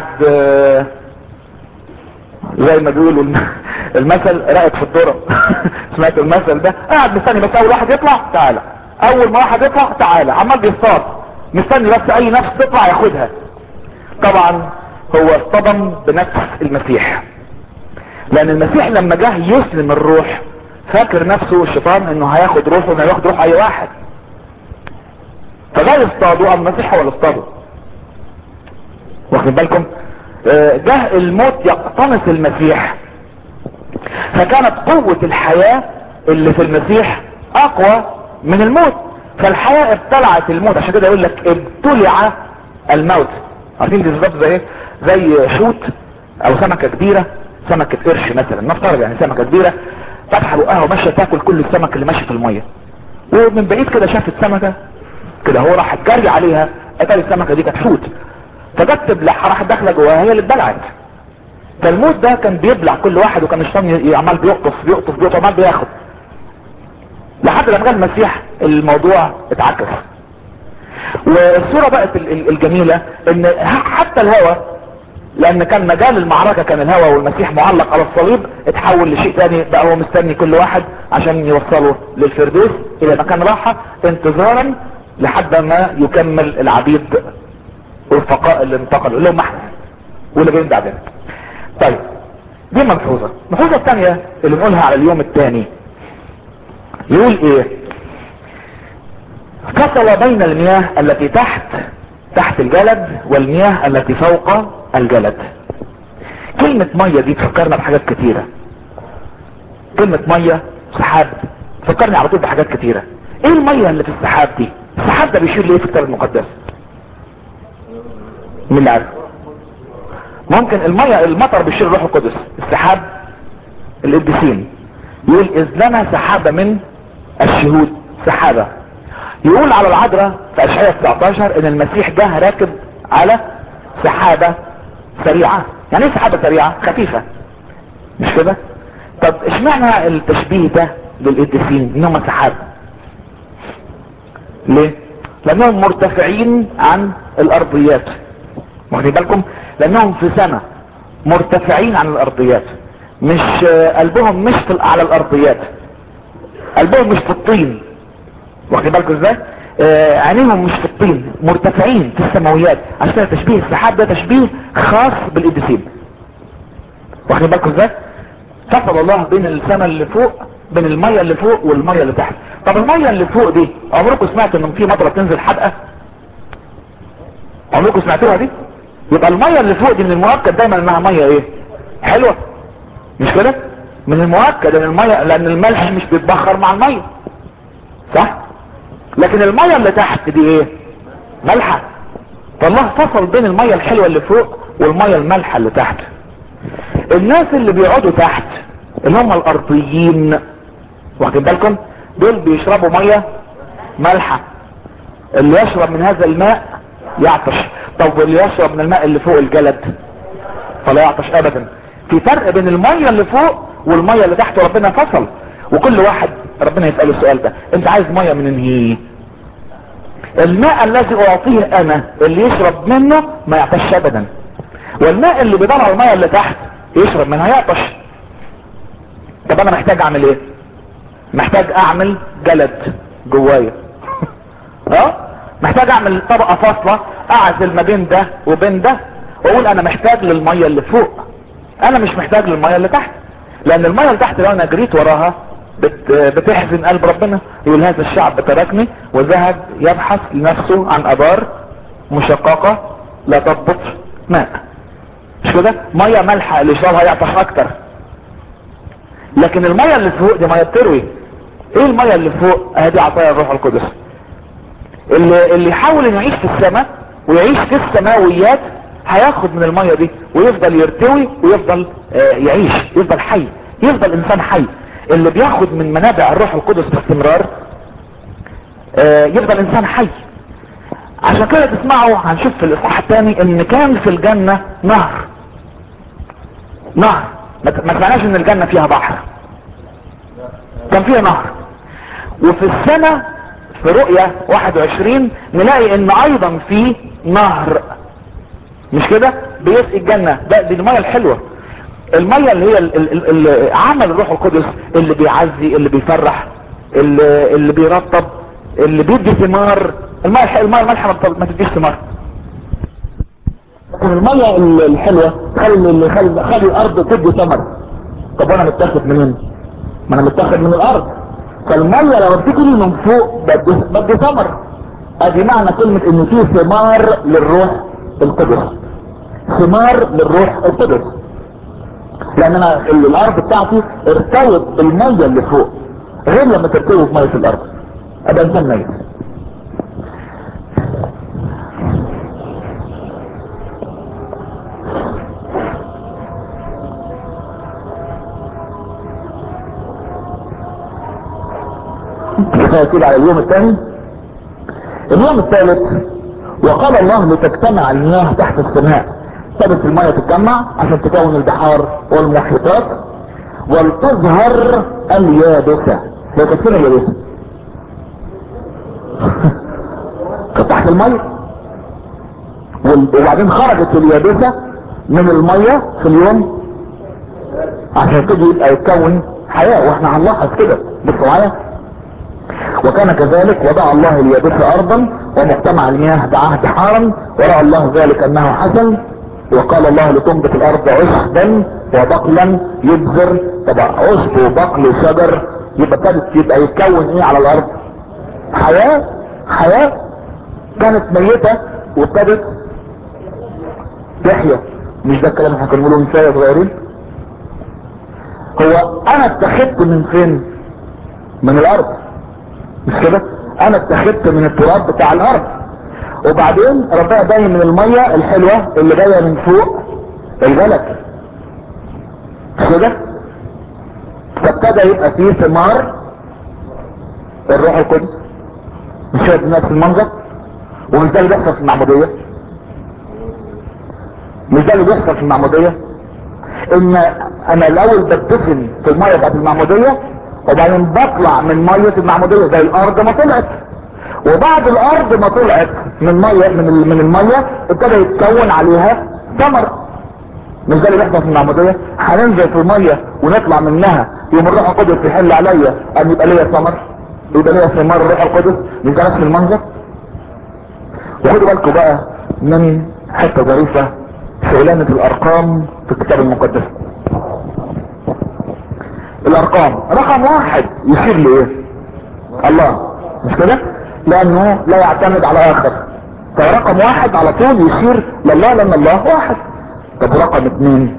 زي ما بيقولوا المثل راقد في الذرة. سمعت المثل ده؟ قاعد مستني بس اول واحد يطلع تعالى، اول ما واحد يطلع تعالى، عمال بيصطاد مستني بس اي نفس تطلع ياخدها. طبعا هو اصطدم بنفس المسيح، لان المسيح لما جه يسلم الروح فاكر نفسه الشيطان انه هياخد روحه، انه هياخد روح اي واحد، فده يصطادوا، اما المسيح هو اللي اصطاده. واخدين بالكم؟ جه الموت يقتنص المسيح، فكانت قوة الحياة اللي في المسيح اقوى من الموت، فالحياة ابتلعت الموت. عشان كده يقول لك ابتلع الموت. عارفين دي بالظبط زي ايه؟ زي حوت او سمكة كبيرة، سمكة قرش مثلا نفترض، يعني سمكة كبيرة فتح بقها وماشية تاكل كل السمك اللي ماشي في المية، ومن بعيد كده شافت سمكة كده، هو راح جري عليها، اتاري السمكة دي كانت حوت، فجت تبلعها، راحت داخله جواها، هي اللي اتبلعت. فالموت ده كان بيبلع كل واحد، وكان الشيطان عمال بيقطف بيقطف بيقطف عمال بياخد، لحد لما جه المسيح الموضوع اتعكس. والصورة بقت الجميلة ان حتى الهوى، لان كان مجال المعركة كان الهوى والمسيح معلق على الصليب، اتحول لشيء تاني بقى، هو مستني كل واحد عشان يوصله للفردوس الى مكان راحة، انتظارا لحد ما يكمل العبيد والفقاء اللي انتقلوا اللي هم احنا واللي جايين بعدين. طيب دي ملحوظة. الملحوظة الثانية اللي نقولها على اليوم الثاني يقول ايه؟ فصل بين المياه التي تحت تحت الجلد والمياه التي فوق الجلد. كلمة مية دي تفكرنا بحاجات كتيرة. كلمة مية سحاب تفكرني على طول بحاجات كتيرة. ايه المية اللي في السحاب دي؟ السحاب ده بيشير ليه في الكتاب المقدس؟ مين اللي عارف؟ ممكن المية المطر بيشير الروح القدس، السحاب القديسين. يقول اذ لنا سحابة من الشهود، سحابة. يقول على العذراء في اشعياء تسعتاشر ان المسيح جه راكب على سحابة سريعة. يعني ايه سحابة سريعة؟ خفيفة، مش كده؟ طب اشمعنى التشبيه ده للقديسين انهم سحاب؟ ليه؟ لانهم مرتفعين عن الارضيات، واخدين بالكم؟ لانهم في سماء مرتفعين عن الارضيات، مش قلبهم مش في على الارضيات، قلبهم مش في الطين، واخدين بالكم ازاي؟ آه عينيهم مش في الطين، مرتفعين في السماويات. عشان كده تشبيه السحاب ده تشبيه خاص بالقديسين، واخدين بالكم ازاي؟ فصل الله بين السماء اللي فوق، بين الميه اللي فوق والميه اللي تحت. طب الميه اللي فوق دي عمركم سمعتوا ان في مطره بتنزل حدقه؟ عمركم سمعتوها دي؟ يبقى الميه اللي فوق دي من المؤكد دايما انها ميه ايه؟ حلوه، مش كده؟ من المؤكد ان الميه، لان الملح مش بيتبخر مع الميه، صح؟ لكن الميه اللي تحت دي ايه؟ مالحه. فالله فصل بين الميه الحلوه اللي فوق والميه المالحه اللي تحت. الناس اللي بيقعدوا تحت اللي هم الارضيين، واخدين بالكم؟ دول بيشربوا ميه مالحه. اللي يشرب من هذا الماء يعطش. طب واللي يشرب من الماء اللي فوق الجلد فلا يعطش ابدا. في فرق بين الميه اللي فوق والميه اللي تحت، وربنا فصل. وكل واحد ربنا يسأله السؤال ده، انت عايز ميه من انهي؟ الماء الذي اعطيه انا اللي يشرب منه ما يعطش ابدا، والماء اللي بيطلع الميه اللي تحت يشرب منها يعطش. طب انا محتاج اعمل ايه؟ محتاج اعمل جلد جوايا اه محتاج اعمل طبقة فاصلة اعزل ما بين ده وبين ده، واقول انا محتاج للمية اللي فوق، انا مش محتاج للمية اللي تحت. لان المية اللي تحت لو انا جريت وراها بت بتحزن قلب ربنا. يقول هذا الشعب تركني وذهب يبحث لنفسه عن ابار مشققة لا تضبط ماء، مش كده؟ مية مالحة اللي يشربها يعطش اكتر. لكن المية اللي فوق دي مية بتروي. ايه المية اللي فوق؟ ادي عطايا الروح القدس. اللي, اللي يحاول انه يعيش في السماء ويعيش في السماويات هياخد من المية دي ويفضل يرتوي ويفضل آه يعيش، يفضل حي، يفضل انسان حي. اللي بياخد من منابع الروح القدس باستمرار آه يفضل انسان حي. عشان كده تسمعوا، هنشوف في الاصحاح الثاني ان كان في الجنة نهر. نهر ما سمعناش ان الجنة فيها بحر، كان فيها نهر. وفي السماء في رؤية واحد وعشرين نلاقي ان ايضا في نهر، مش كده؟ بيسقي الجنة. ده دي المية الحلوة، المية اللي هي اللي عمل الروح القدس، اللي بيعزي، اللي بيفرح، اللي, اللي بيرطب، اللي بيدي ثمار. المية المية المالحة ما تديش ثمار. لكن المية الحلوة خلي خلي خلي الارض تدي ثمر. طب وانا متاخد منين؟ ما انا متاخد من الارض. فالمية لما بتيجي من فوق بدي ثمر. ادي معنى كلمة ان في ثمار للروح القدس، ثمار للروح القدس. لان انا الارض بتاعتي ارتوت بالمية اللي فوق، غير لما ترتوي بمية الارض ابقى انسان ميت. كفاية كده على اليوم الثاني. اليوم الثالث وقال الله لتجتمع المياه تحت السماء. ابتدت المياه تتجمع عشان تكون البحار والمحيطات، ولتظهر اليابسة. هي كانت فين اليابسة؟ كانت تحت المياه، وبعدين خرجت اليابسة من المياه في اليوم عشان تيجي يبقى يتكون حياة. واحنا هنلاحظ كده، بصوا معايا. وكان كذلك وضع الله اليابسة ارضا ومجتمع المياه دعاه بحارا، ورأى الله ذلك انه حسن. وقال الله لتنبت الارض عشبا وبقلا يبذر. طبعا عشب وبقل وشجر يبقى ابتدت يبقى يتكون ايه على الارض؟ حياة. حياة كانت ميتة وابتدت تحيا. مش ده الكلام احنا كنا بنقوله من شوية صغيرين؟ هو انا اتخذت من فين؟ من الارض، مش كده؟ انا اتخذت من التراب بتاع الارض. وبعدين ربنا باين من المية الحلوة اللي جاية من فوق الجلد كده، فابتدى يبقى فيه ثمار الروح القدس. مش شايف نفس المنظر؟ ومش ده اللي بيحصل في المعمودية؟ مش ده اللي بيحصل في المعمودية؟ ان انا الاول بتدفن في المية بتاعت المعمودية، وبعدين بطلع من مية المعمودية زي الارض ما طلعت، وبعد الارض ما طلعت من مية من, من المية ابتدى يتكون عليها ثمر. مش ده اللي بيحصل في المعمودية؟ هننزل في المية ونطلع منها يوم الروح القدس يحل عليا ان يبقى ليا ثمر، يبقى ليا ثمار الروح القدس. مش ده نفس المنظر؟ وخدوا بالكم بقى من حتة ظريفة، شغلانة الارقام في الكتاب المقدس. الارقام رقم واحد يشير لايه؟ الله، مش كده؟ لانه لا يعتمد على اخر، فرقم واحد على طول يشير لله لان الله واحد. طب رقم اتنين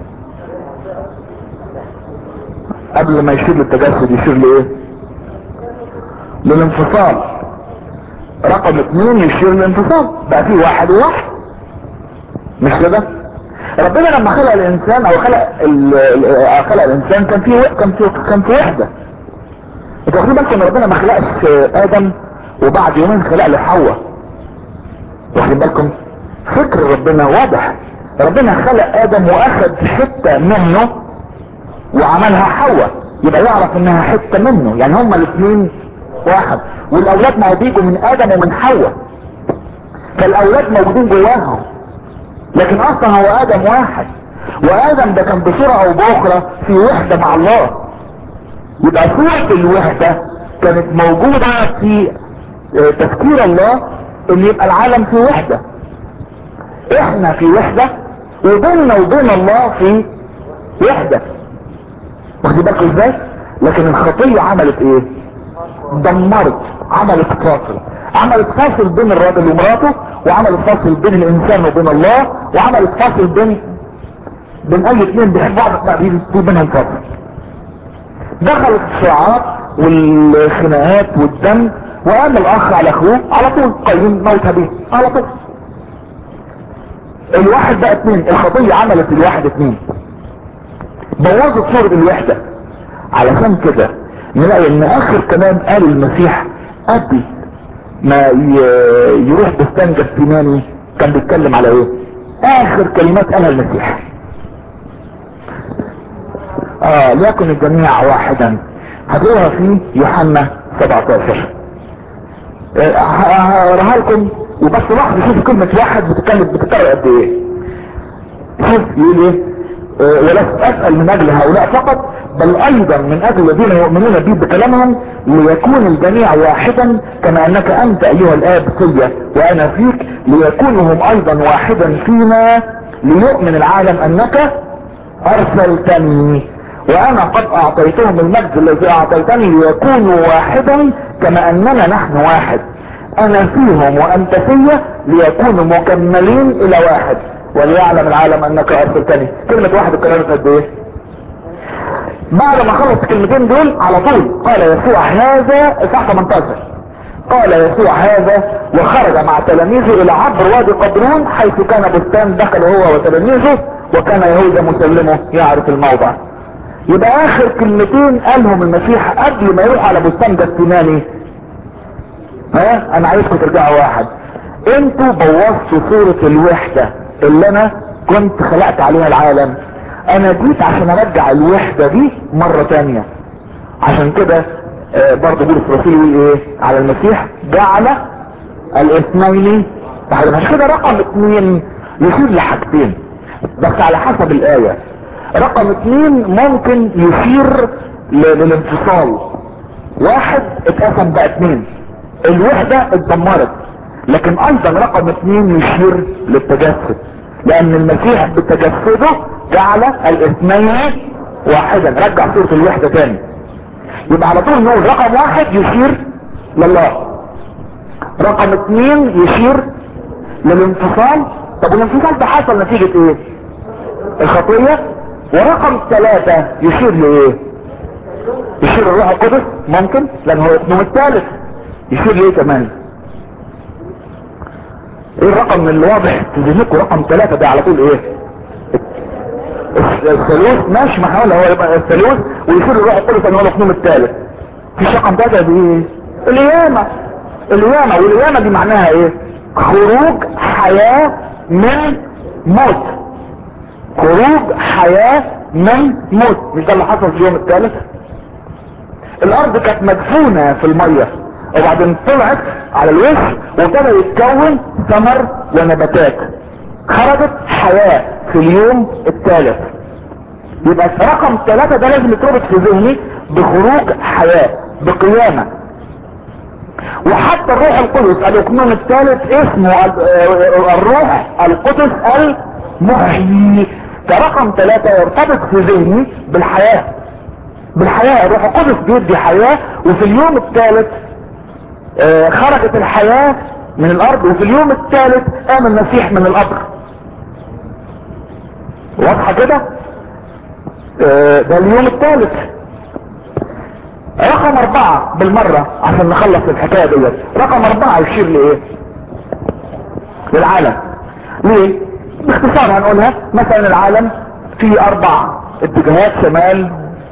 قبل ما يشير للتجسد يشير لايه؟ للانفصال. رقم اتنين يشير للانفصال، بقى فيه واحد وواحد، مش كده؟ ربنا لما خلق الانسان او خلق خلق الانسان كان فيه كان فيه كان في وحده. انتوا واخدين بالكم ان ربنا ما خلقش ادم وبعد يومين خلق له حواء؟ واخدين بالكم؟ فكر ربنا واضح. ربنا خلق ادم واخد حته منه وعملها حواء، يبقى يعرف انها حته منه، يعني هما الاثنين واحد. والاولاد ما بيجوا من ادم ومن حواء، فالاولاد موجودين جواهم، لكن اصلا هو ادم واحد. وادم ده كان بصورة او باخرى في وحدة مع الله. يبقى صورة الوحدة كانت موجودة في تفكير الله ان يبقى العالم في وحدة، احنا في وحدة وبيننا وبين الله في وحدة. واخدين بالكم ازاي؟ لكن الخطية عملت ايه؟ دمرت، عملت فاصل، عملت فاصل بين الراجل ومراته، وعملت فاصل بين الانسان وبين الله، وعملت فاصل بين بين اي اثنين بيحبوا بعض، لا في بينهم فاصل. دخلت الصراعات والخناقات والدم، وقام الاخ على اخوه على طول، قايم موت هابيل على طول. الواحد بقى اتنين، الخطية عملت الواحد اتنين، بوظت صورة الوحدة. علشان كده نلاقي ان اخر كلام قال المسيح قبل ما يروح بستان جثماني كان بيتكلم على ايه؟ اخر كلمات قالها المسيح اه ليكن الجميع واحدا. هتلاقوها في يوحنا سبعتاشر. هقراها لكم وبس لاحظوا، شوفوا كلمة واحد بتتكلم بتتكرر قد ايه. شوف يقول ايه؟ ولست اسأل من اجل هؤلاء فقط، بل ايضا من اجل الذين يؤمنون بي بكلامهم، ليكون الجميع واحدا كما انك انت ايها الاب فيا وانا فيك، ليكونوا هم ايضا واحدا فينا، ليؤمن العالم انك ارسلتني وانا قد اعطيتهم المجد الذي اعطيتني، ليكونوا واحدا كما اننا نحن واحد، انا فيهم وانت فيا، ليكونوا مكملين الى واحد، وليعلم العالم انك ارسلتني. كلمة واحد اتكررت قد ايه؟ بعد ما خلص الكلمتين دول على طول قال يسوع هذا، اصحاح تمنتاشر، قال يسوع هذا وخرج مع تلاميذه الى عبر وادي قدرون حيث كان بستان، دخل هو وتلاميذه وكان يهوذا مسلمه يعرف الموضع. يبقى اخر كلمتين قالهم المسيح قبل ما يروح على بستان جثماني، ها انا عايزكم ترجعوا واحد. انتوا بوظتوا صورة الوحدة اللي انا كنت خلقت عليها العالم. انا جيت عشان ارجع الوحدة دي مرة تانية. عشان كده آه برضه بولس الرسول يقول ايه على المسيح؟ جعل الاثنين واحد. مش كده رقم اتنين يشير لحاجتين بس على حسب الاية. رقم اتنين ممكن يشير للانفصال، واحد اتقسم بقى اتنين، الوحدة اتدمرت. لكن ايضا رقم اتنين يشير للتجسد، لان المسيح بتجسده جعل الاثنين واحدا، رجع صورة الوحدة تاني. يبقى على طول نقول رقم واحد يشير لله، رقم اتنين يشير للانفصال. طب الانفصال ده حصل نتيجة ايه؟ الخطية. ورقم ثلاثة يشير لايه؟ يشير الروح القدس، ممكن لان هو ابنه الثالث. يشير ليه كمان؟ ايه الرقم اللي واضح في ذهنكم؟ رقم ثلاثة ده على طول ايه؟ الثالوث. ماشي، ما احنا هو يبقى الثالوث ويشير الروح القدس ان هو القانون الثالث. في رقم ثلاثة دي ايه؟ القيامة. القيامة، والقيامة دي معناها ايه؟ خروج حياة من موت. خروج حياة من موت. مش ده اللي حصل في اليوم الثالث؟ الارض كانت مدفونة في المية وبعدين طلعت على الوش وابتدى يتكون ثمر ونباتات. خرجت حياة في اليوم الثالث. يبقى رقم ثلاثة ده لازم يتربط في ذهني بخروج حياة، بقيامة. وحتى الروح القدس الأقنوم الثالث اسمه الروح القدس المحيي. كرقم ثلاثة يرتبط في ذهني بالحياة. بالحياة، الروح القدس بيدي حياة، وفي اليوم الثالث آه خرجت الحياة من الارض، وفي اليوم الثالث قام المسيح من القبر. واضحة كده؟ آه ده اليوم الثالث. رقم اربعة بالمرة عشان نخلص الحكاية ديت. رقم اربعة يشير لايه؟ للعالم. ليه؟ باختصار هنقولها. مثلا العالم فيه اربع اتجاهات، شمال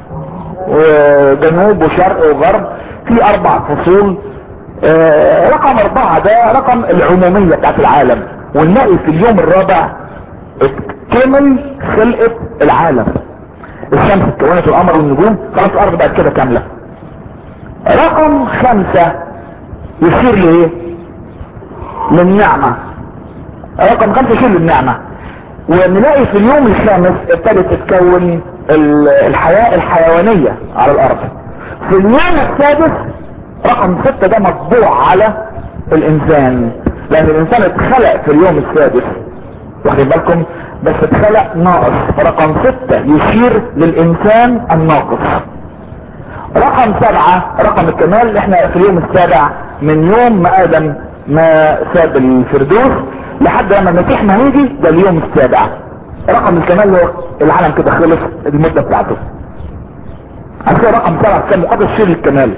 وجنوب وشرق وغرب، في اربع فصول. آه رقم اربعة ده رقم العمومية بتاعت العالم. ونلاقي في اليوم الرابع اكتمل خلقة العالم. الشمس اتكونت، القمر والنجوم، خلاص الارض بقت كده كاملة. رقم خمسة يشير لايه؟ للنعمة. رقم خمسة يشير للنعمة. ونلاقي في اليوم الخامس ابتدت تتكون الحياة الحيوانية على الارض. في اليوم السادس رقم ستة ده مطبوع على الانسان، لان الانسان اتخلق في اليوم السادس، واخدين بالكم؟ بس اتخلق ناقص. رقم ستة يشير للانسان الناقص. رقم سبعة رقم الكمال، اللي احنا في اليوم السابع من يوم ما ادم ما ساب الفردوس لحد لما المسيح ما هيجي، ده اليوم السابع. رقم الكمال هو العالم كده خلص المدة بتاعته. عشان كده رقم سبعة كان مقدس شير للكمال.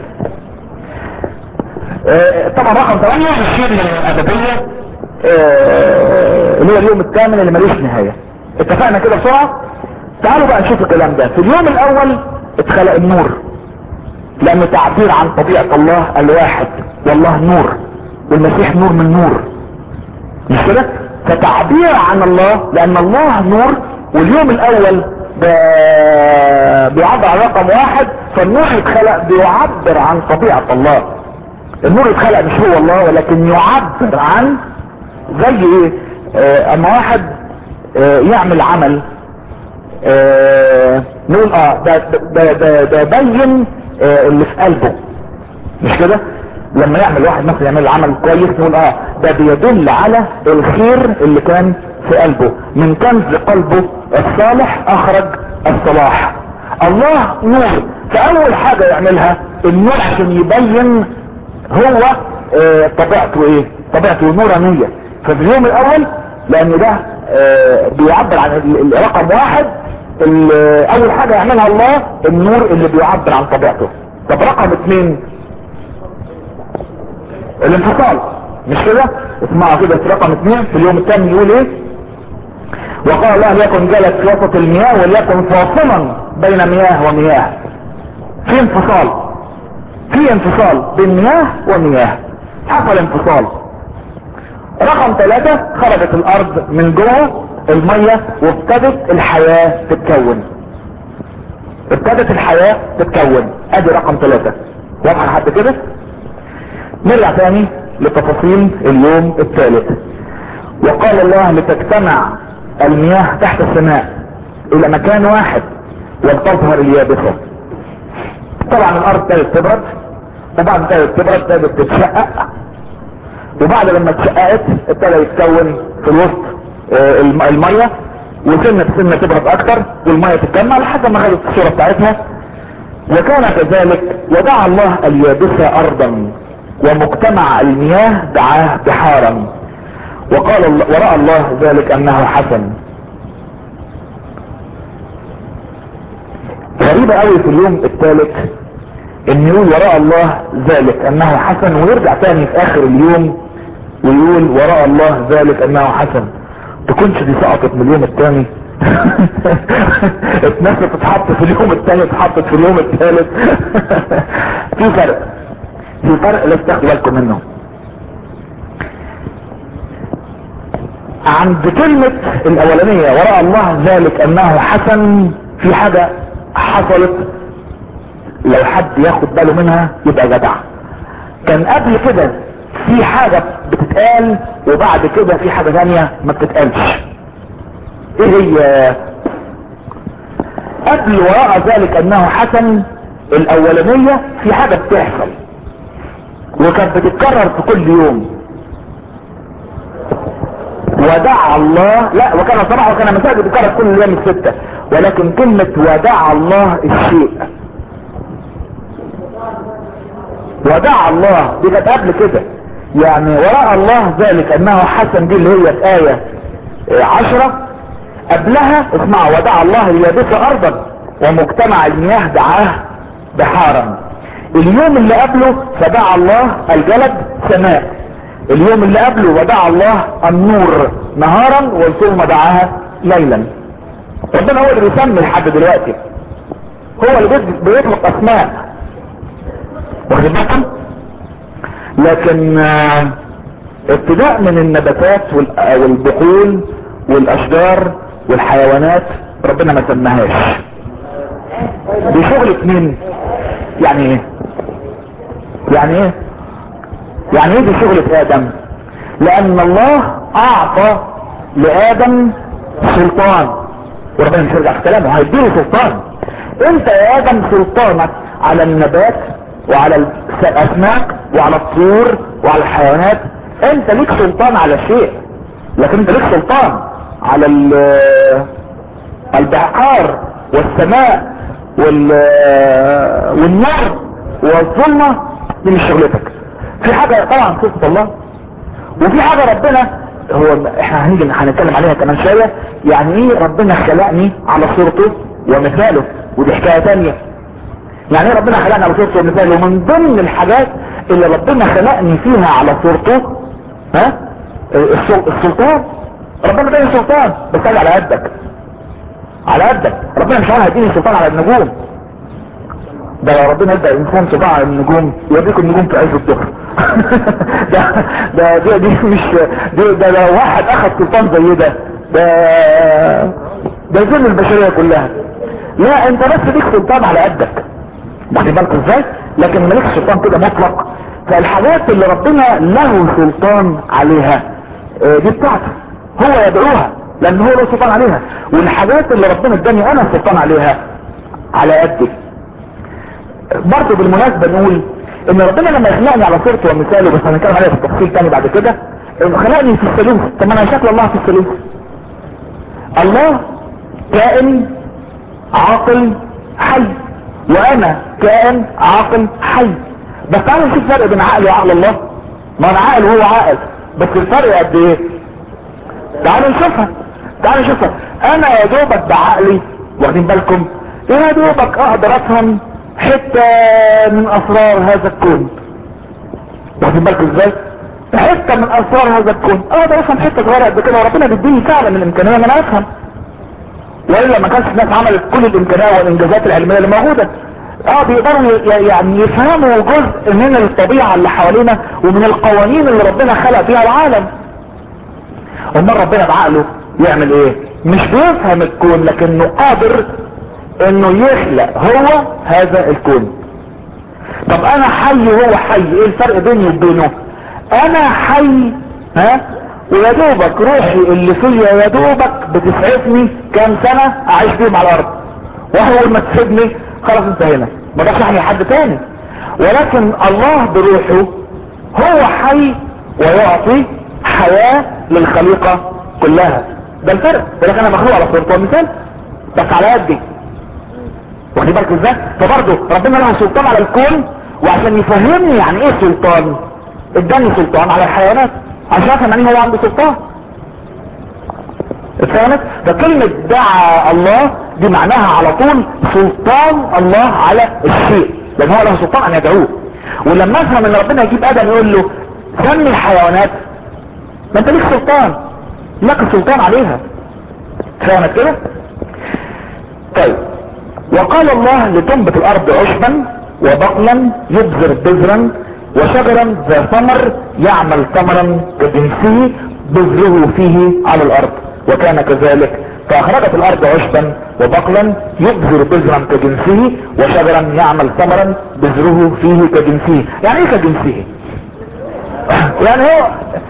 اه طبعا رقم ثمانية الشير للأبدية، اه اللي هو اليوم الثامن اللي ملوش نهاية. اتفقنا كده بسرعة؟ تعالوا بقى نشوف الكلام ده. في اليوم الاول اتخلق النور، لأنه تعبير عن طبيعة الله الواحد، والله نور والمسيح نور من نور، مش كده؟ فتعبير عن الله، لأن الله نور. واليوم الأول بيعبر عن رقم واحد، فالنور اتخلق بيعبر عن طبيعة الله. النور اتخلق مش هو الله، ولكن يعبر عن زي ايه؟ اه اما واحد اه يعمل عمل اه نقول اه ده ده ده, ده بين اه اللي في قلبه، مش كده؟ لما يعمل واحد مثلا يعمل عمل كويس نقول اه ده بيدل على الخير اللي كان في قلبه. من كنز قلبه الصالح اخرج الصلاح. الله نور، فاول حاجة يعملها النور عشان يبين هو اه طبيعته ايه؟ طبيعته نورانية. ففي اليوم الاول لان ده اه بيعبر عن رقم واحد، اول حاجة يعملها الله النور اللي بيعبر عن طبيعته. طب رقم اتنين الانفصال، مش كده؟ اسمعوا كده في رقم اتنين في اليوم الثاني يقول ايه؟ وقال الله ليكن جلد في وسط المياه وليكن فاصلا بين مياه ومياه. في انفصال، في انفصال بين مياه ومياه، حصل انفصال. رقم ثلاثة خرجت الارض من جوه المية وابتدت الحياة تتكون. ابتدت الحياة تتكون، ادي رقم ثلاثة. واضح لحد كده؟ نرجع تاني لتفاصيل اليوم الثالث. وقال الله لتجتمع المياه تحت السماء الى مكان واحد ولتظهر اليابسة. طبعا الارض ابتدت تبرد، وبعد ما ابتدت تبرد ابتدت تتشقق، وبعد لما اتشققت ابتدى يتكون في الوسط اه المية، وسنة بسنة تبرد اكتر والمية تتجمع لحد ما خدت الصورة بتاعتها. وكان كذلك ودعا الله اليابسة ارضا ومجتمع المياه دعاه بحارا، وقال الله ورأى الله ذلك انه حسن. غريبة قوي في اليوم الثالث ان يقول وراء الله ذلك انه حسن، ويرجع تاني في اخر اليوم ويقول وراء الله ذلك انه حسن. تكونش دي سقطت من اليوم الثاني اتنست تتحط في اليوم الثاني اتحطت في اليوم الثالث في فرق، في فرق لازم تاخدوا بالكم منه. عند كلمة الاولانية وراء الله ذلك انه حسن، في حاجة حصلت لو حد ياخد باله منها يبقى جدع. كان قبل كده في حاجة بتتقال وبعد كده في حاجة ثانية ما بتتقالش. ايه هي؟ قبل وراء ذلك انه حسن الاولانية في حاجة بتحصل وكانت بتتكرر في كل يوم. ودع الله، لا وكان صباح وكان مساء بتتكرر كل يوم الستة، ولكن كلمة ودع الله الشيء، ودع الله دي كانت قبل كده. يعني وراء الله ذلك انه حسن دي اللي هي في آية عشرة، قبلها اسمعوا ودع الله اليابس ارضا ومجتمع المياه دعاه بحارا. اليوم اللي قبله فدع الله الجلد سماء، اليوم اللي قبله ودع الله النور نهارا والثم دعاها ليلا. ربنا هو اللي بيسمي لحد دلوقتي، هو اللي بيطلق اسماء، واخد بالكم؟ لكن ابتداء من النباتات والبقول والاشجار والحيوانات ربنا ما سماهاش. دي شغلة مين؟ يعني ايه؟ يعني ايه؟ يعني ايه دي شغلة ادم؟ لان الله اعطى لادم سلطان، وربنا مش هيرجع في كلامه هيديله سلطان. انت يا ادم سلطانك على النبات وعلى الاسماك وعلى الطيور وعلى الحيوانات، انت ليك سلطان على شيء، لكن انت ليك سلطان على البحار والسماء والنار والظلمة، دي مش شغلتك. في حاجة طبعا صفة الله، وفي حاجة ربنا هو احنا هنيجي هنتكلم عليها كمان شوية. يعني ايه ربنا خلقني على صورته ومثاله؟ ودي حكاية تانية. يعني ايه ربنا خلقني على صورته ومثاله؟ ومن ضمن الحاجات اللي ربنا خلقني فيها على صورته ها السلطان. ربنا اداني سلطان بس قال على قدك، على قدك. ربنا مش عايز يديني سلطان على النجوم، ده لو ربنا ادى انسان صباع على النجوم يوريكم النجوم في عز الظهر ده ده دي, دي مش دي ده لو واحد اخذ سلطان زي ده ده ده يذل البشريه كلها. لا انت بس ليك سلطان على قدك، واخد بالك ازاي؟ لكن مالكش سلطان كده مطلق. فالحاجات اللي ربنا له سلطان عليها دي بتاعته، هو يدعوها لان هو له سلطان عليها. والحاجات اللي ربنا اداني انا سلطان عليها على قدي. برضه بالمناسبة نقول ان ربنا لما خلقني على صورته ومثاله، بس هنتكلم عليها في التفصيل تاني بعد كده، انه خلقني في الثالوث. طب انا شكل الله في الثالوث، الله كائن عاقل حي وانا كائن عاقل حي. بس تعالوا نشوف فرق بين عقل وعقل الله. ما انا عقل وهو عقل، بس الفرق قد ايه؟ تعالوا نشوفها، تعالوا نشوفها. انا يا دوبك بعقلي، واخدين بالكم، يا دوبك اقدر افهم حتة من اسرار هذا الكون، واخدين بالكم ازاي؟ حتة من اسرار هذا الكون اقدر افهم حتة صغيرة قد كده، وربنا بيديني فعلا من الامكانية ان انا افهم. والا ما كانش الناس عملت كل الامكانيات والانجازات العلمية اللي موجودة. اه بيقدروا يعني يفهموا جزء من الطبيعة اللي حوالينا ومن القوانين اللي ربنا خلق فيها العالم. امال ربنا بعقله يعمل ايه؟ مش بيفهم الكون، لكنه قادر انه يخلق هو هذا الكون. طب انا حي وهو حي، ايه الفرق بيني وبينه؟ انا حي ها ويا دوبك روحي اللي فيا يا دوبك بتسعفني كام سنة اعيش بيهم على الارض، واول ما تسيبني خلاص انتهينا، ما ده احنا لحد تاني. ولكن الله بروحه هو حي ويعطي حياة للخليقة كلها. ده الفرق. ولكن انا مخلوق على صورته ومثال بس على قدي، واخد بالك ازاي؟ فبرضه ربنا له سلطان على الكون، وعشان يفهمني يعني ايه سلطان اداني سلطان على الحيوانات عشان افهم يعني هو عنده سلطان. اتفهمت؟ فكلمة دعا الله دي معناها على طول سلطان الله على الشيء. لان هو له سلطان ان يدعوه. ولما افهم ان ربنا يجيب ادم يقول له سمي الحيوانات، ما انت ليك سلطان، لك سلطان عليها. فهمت كده؟ طيب، وقال الله لتنبت الارض عشبا وبقلا يبذر بذرا وشجرا ذا ثمر يعمل ثمرا كجنسه بذره فيه على الارض، وكان كذلك. فاخرجت الارض عشبا وبقلا يبذر بذرا كجنسه وشجرا يعمل ثمرا بذره فيه كجنسه. يعني ايه كجنسه؟ يعني هو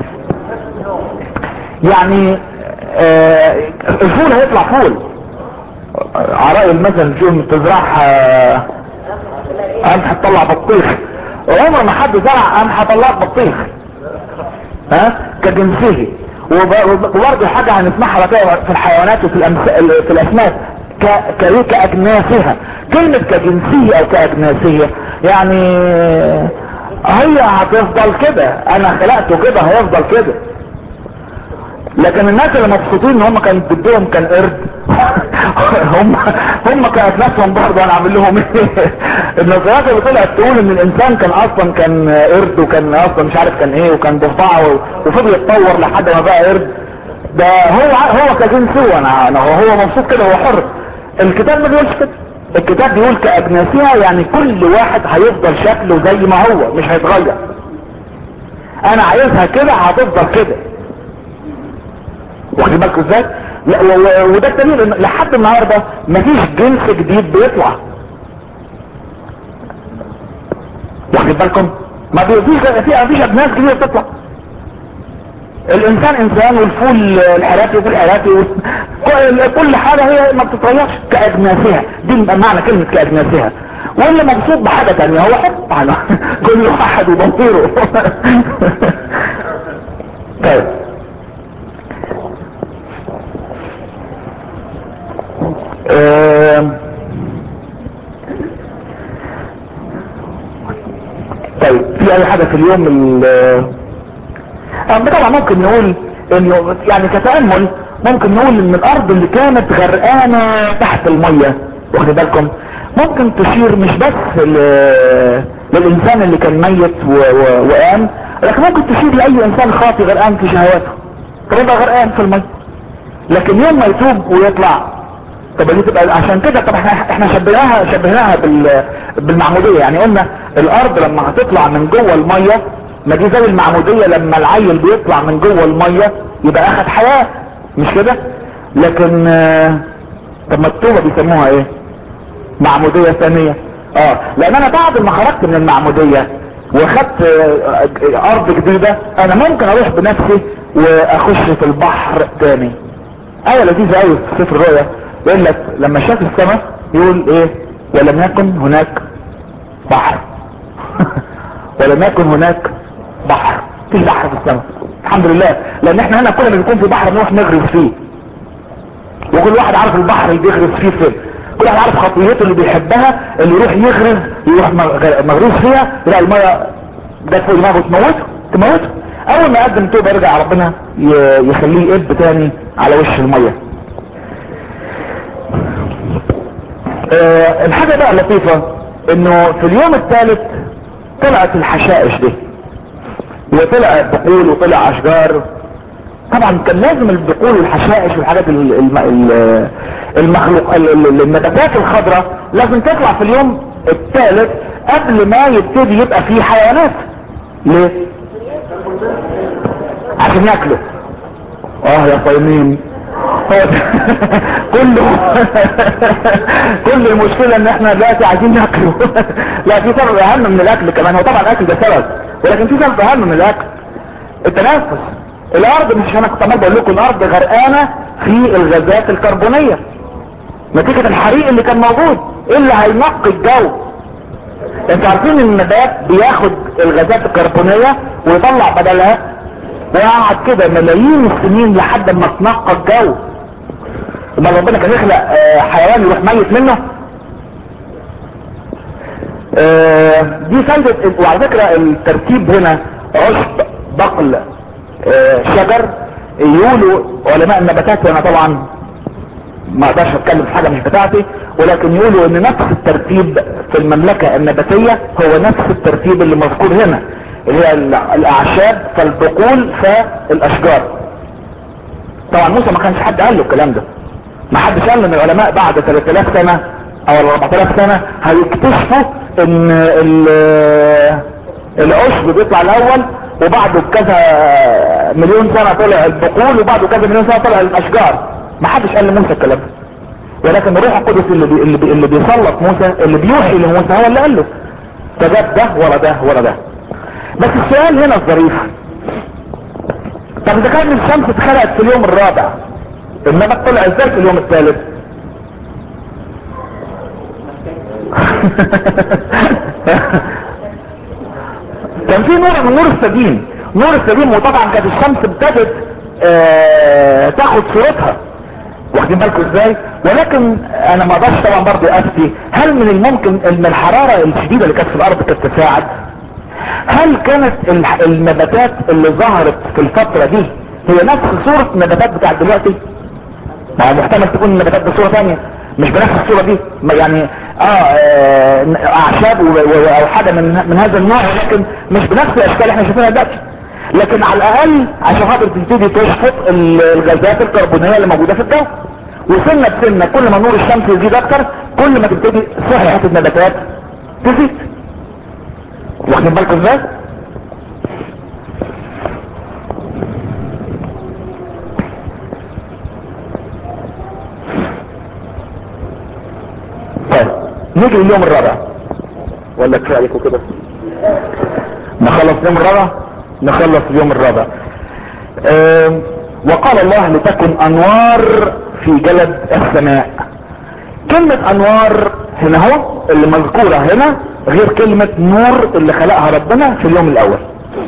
يعني آه الفول هيطلع فول، عراء المثل شو تزرعها قام هتطلع بطيخ، وعمر ما حد زرع قام هطلع بطيخ. ها كجنسه. وبرضه حاجة هنسمعها في الحيوانات وفي في الاسماك كاجناسها. كلمة كجنسية او كاجناسية يعني هي هتفضل كده، انا خلقته كده هيفضل كده. لكن الناس اللي مبسوطين ان هم كان بدهم كان قرد هم هم كانت نفسهم برضه انا اعمل لهم ايه. النظريات اللي طلعت تقول ان الانسان كان اصلا كان قرد وكان اصلا مش عارف كان ايه وكان ضفدع وفضل يتطور لحد ما بقى قرد، ده هو هو كجنسه. انا انا هو مبسوط كده، هو حر. الكتاب ما بيقولش كده. الكتاب بيقول كاجناسها، يعني كل واحد هيفضل شكله زي ما هو مش هيتغير. انا عايزها كده هتفضل كده. واخد بالكم ازاي؟ وده الدليل ان لحد النهارده مفيش جنس جديد بيطلع. واخد بالكم؟ ما فيش مفيش اجناس جديده بتطلع. الانسان انسان والفول الحراتي وفي الحراتي كل حاجه هي ما بتتغيرش كاجناسها. دي معنى كلمه كاجناسها. واللي مبسوط بحاجه ثانيه هو حط على كل واحد وضميره. طيب آه طيب في اي حاجة في اليوم طبعا ممكن نقول انه يعني كتأمل ممكن نقول ان الارض اللي كانت غرقانة تحت المية، واخد بالكم، ممكن تشير مش بس للانسان اللي كان ميت وقام، لكن ممكن تشير لاي انسان خاطي غرقان في شهواته، فيبقى غرقان في المية. لكن يوم ما يتوب ويطلع، طب دي تبقى عشان كده. طب احنا احنا شبهناها شبهناها بال بالمعموديه. يعني قلنا الارض لما هتطلع من جوه الميه، ما دي زي المعموديه لما العيل بيطلع من جوه الميه يبقى اخد حياه، مش كده؟ لكن طب ما التوبه بيسموها ايه؟ معموديه ثانيه. اه لان انا بعد ما خرجت من المعموديه واخدت ارض جديده، انا ممكن اروح بنفسي واخش في البحر تاني. آية لذيذة قوي في سفر الرؤيا يقول لك لما شاف السماء يقول ايه؟ ولم يكن هناك بحر. ولم يكن هناك بحر. مفيش بحر في السماء الحمد لله. لان احنا هنا كل ما بيكون في بحر نروح نغرس فيه، وكل واحد عارف البحر اللي بيغرس فيه فين. كل واحد عارف خطويته اللي بيحبها اللي يروح يغرز يروح مغروس فيها يلاقي الميه ده فوق دماغه تموته تموته. اول ما يقدم توبه يرجع ربنا يخليه يقب تاني على وش الميه. أه الحاجه بقى اللطيفه انه في اليوم الثالث طلعت الحشائش دي، وطلع البقول وطلع اشجار. طبعا كان لازم البقول والحشائش والحاجات المخلوق النباتات الخضراء لازم تطلع في اليوم الثالث قبل ما يبتدي يبقى فيه حيوانات. ليه؟ عشان ياكلوا. اه يا صايمين كله كل المشكلة ان احنا دلوقتي عايزين ناكله. لا في سبب اهم من الاكل كمان. هو طبعا الاكل ده سبب، ولكن في سبب اهم من الاكل، التنفس. الارض مش انا كنت عمال بقول لكم الارض غرقانه في الغازات الكربونيه نتيجه الحريق اللي كان موجود. ايه اللي هينقي الجو؟ انتوا عارفين ان النبات بياخد الغازات الكربونيه ويطلع بدلها، ويقعد كده ملايين السنين لحد ما تنقى الجو. امال ربنا كان يخلق حيوان يروح ميت منه؟ دي فايده. وعلى فكره الترتيب هنا عشب بقل شجر. يقولوا علماء النباتات، وانا طبعا ما اقدرش اتكلم في حاجه مش بتاعتي، ولكن يقولوا ان نفس الترتيب في في المملكة النباتية هو نفس الترتيب اللي مذكور هنا، اللي هي الاعشاب فالبقول فالاشجار. طبعا موسى ما كانش حد قال له الكلام ده، ما حدش قال له ان العلماء بعد ثلاثة آلاف سنة او أربعة آلاف سنة هيكتشفوا ان العشب بيطلع الاول وبعده بكذا مليون سنة طلع البقول وبعده كذا مليون سنة طلع الاشجار. ما حدش قال لموسى الكلام ده، ولكن الروح القدس اللي بي اللي, بي اللي بيسلط موسى، اللي بيوحي لموسى، هو اللي قال له. فجاب ده ورا ده ورا ده. بس السؤال هنا الظريف، طب اذا كان الشمس اتخلقت في اليوم الرابع، النبات طلع ازاي في اليوم الثالث؟ كان في نور من نور السديم، نور السديم، وطبعا كانت الشمس ابتدت اه تاخد صورتها، واخدين بالكم ازاي؟ ولكن انا ما اقدرش طبعا برضه افتي هل من الممكن ان الحرارة الشديدة اللي كانت في الارض كانت تساعد؟ هل كانت النباتات اللي ظهرت في الفترة دي هي نفس صورة النباتات بتاعت دلوقتي؟ ما هو محتمل تكون النباتات بصورة تانية مش بنفس الصورة دي، يعني اه, آه اعشاب او حاجة من, من هذا النوع، لكن مش بنفس الاشكال اللي احنا شايفينها دلوقتي. لكن على الاقل عشان خاطر تبتدي تشفط الغازات الكربونية اللي موجودة في الجو، وسنة بسنة كل ما نور الشمس يزيد اكتر كل ما تبتدي صحة النباتات تزيد. واخدين بالكم ازاي؟ طيب نيجي اليوم الرابع، ولا كفايه عليكم كده؟ نخلص اليوم الرابع، نخلص اليوم الرابع. أه وقال الله لتكن انوار في جلد السماء. كلمة انوار هنا اهو اللي مذكورة هنا غير كلمة نور اللي خلقها ربنا في اليوم الاول.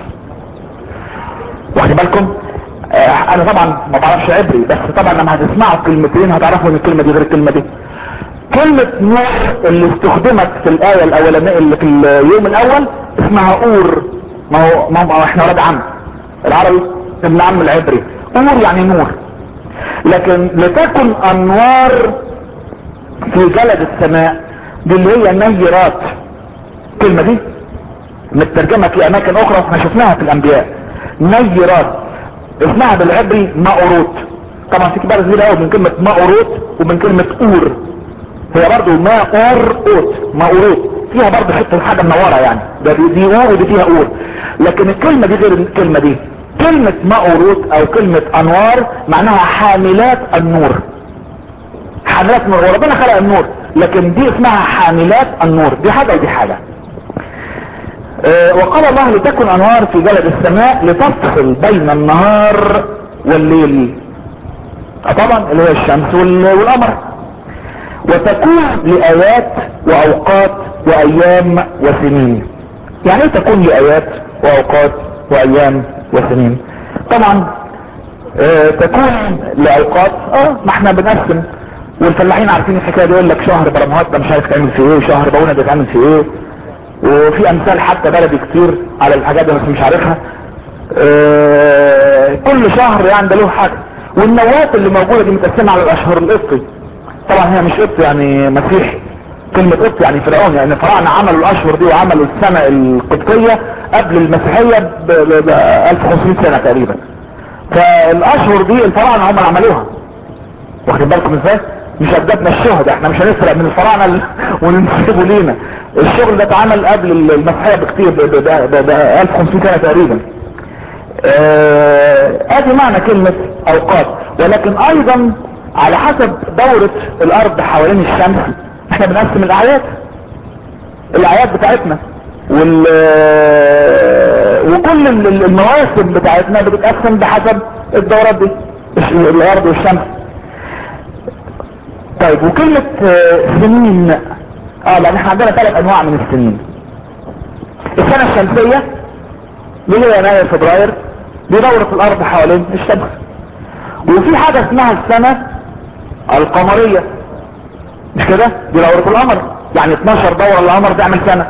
واخد بالكم؟ أه انا طبعا ما بعرفش عبري، بس طبعا لما هتسمعوا كلمتين هتعرفوا ان الكلمة دي غير الكلمة دي. كلمة نور اللي استخدمت في الآية الأولانية اللي في اليوم الأول اسمها أور. ما هو, ما هو احنا ولاد عم العربي، ابن عم العبري. أور يعني نور. لكن لتكن أنوار في جلد السماء دي اللي هي نيرات. الكلمة دي مترجمة في أماكن أخرى احنا شفناها في الأنبياء. نيرات اسمها بالعبري ماوروت. طبعا في كبار زي من كلمة ماوروت ومن كلمة أور. هي برضو ما اور اوت ما اوروت فيها برضو حته حاجه منوره، يعني ده دي اور ودي فيها اور. لكن الكلمه دي غير الكلمه دي. كلمه ما اوروت او كلمه انوار معناها حاملات النور. حاملات النور، وربنا خلق النور لكن دي اسمها حاملات النور. دي حاجه ودي حاجه. أه وقال الله لتكن انوار في جلد السماء لتفصل بين النهار والليل. أه طبعا اللي هي الشمس والقمر. وتكون لآيات وأوقات وأيام وسنين. يعني ايه تكون لآيات وأوقات وأيام وسنين؟ طبعا اه تكون لأوقات اه ما احنا بنقسم، والفلاحين عارفين الحكاية دي، يقول لك شهر برمهات ده مش عارف تعمل فيه ايه، شهر باونة ده تعمل فيه ايه، وفي امثال حتى بلدي كتير على الحاجات دي بس مش عارفها. اه كل شهر يعني ده له حاجة. والنوات اللي موجودة دي متقسمة على الاشهر القبطي. طبعا هي مش قبط يعني مسيحي، كلمة قبط يعني فرعون، يعني الفراعنة عملوا الاشهر دي وعملوا السنة القبطية قبل المسيحية ب ألف وخمسمائة سنة تقريبا. فالاشهر دي الفراعنة هم اللي عملوها. واخدين بالكم ازاي؟ مش اجدادنا الشهداء، احنا مش هنسرق من الفراعنة وننسبه لينا. الشغل ده اتعمل قبل المسيحية بكتير ب ألف وخمسمائة سنة تقريبا. ادي معنى كلمة اوقات. ولكن ايضا على حسب دورة الارض حوالين الشمس احنا بنقسم الاعياد الاعياد بتاعتنا وال وكل المواسم بتاعتنا بتتقسم بحسب الدورات دي الارض والشمس. طيب وكلمة سنين اه لان احنا عندنا ثلاث انواع من السنين. السنة الشمسية اللي هي يناير فبراير دي دورة الارض حوالين الشمس. وفي حاجة اسمها السنة القمرية، مش كده؟ دي دورة القمر، يعني اتناشر دورة القمر تعمل سنة.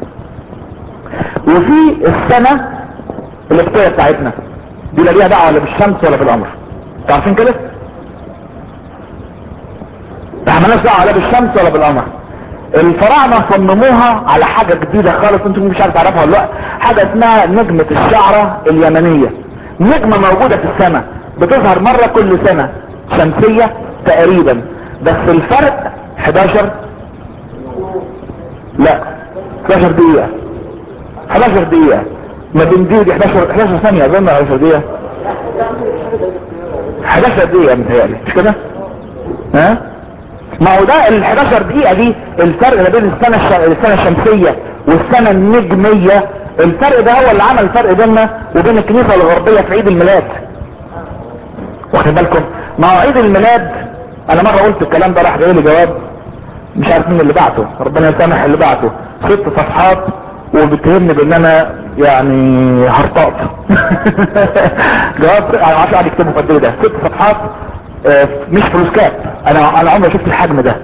وفي السنة القبطية بتاعتنا دي لا ليها دعوة لا بالشمس ولا بالقمر. عارفين كده؟ احنا مالناش دعوة لا بالشمس ولا بالقمر. الفراعنة صمموها على حاجة جديدة خالص انتم مش عارف تعرفها ولا لا، حاجة اسمها نجمة الشعرة اليمنية. نجمة موجودة في السماء بتظهر مرة كل سنة شمسية تقريبا، بس الفرق حداشر لا احداشر دقيقة احداشر دقيقة ما بين دي ودي احداشر احداشر ثانية اظن احداشر دقيقة احداشر دقيقة متهيألي مش كده؟ ها؟ ما هو ده ال احداشر دقيقة دي الفرق ما بين السنة الش... السنة الشمسية والسنة النجمية. الفرق ده هو اللي عمل الفرق بيننا وبين الكنيسة الغربية في عيد الميلاد. واخد بالكم؟ ما هو عيد الميلاد انا مرة قلت الكلام ده راح جاي لي جواب مش عارف مين اللي بعته، ربنا يسامح اللي بعته، ست صفحات وبتهمني بان انا يعني هرطقت. جواب انا عارف قاعد يكتبه قد ايه ده، ست صفحات اه مش فلوس كاب. انا انا عمري ما شفت الحجم ده.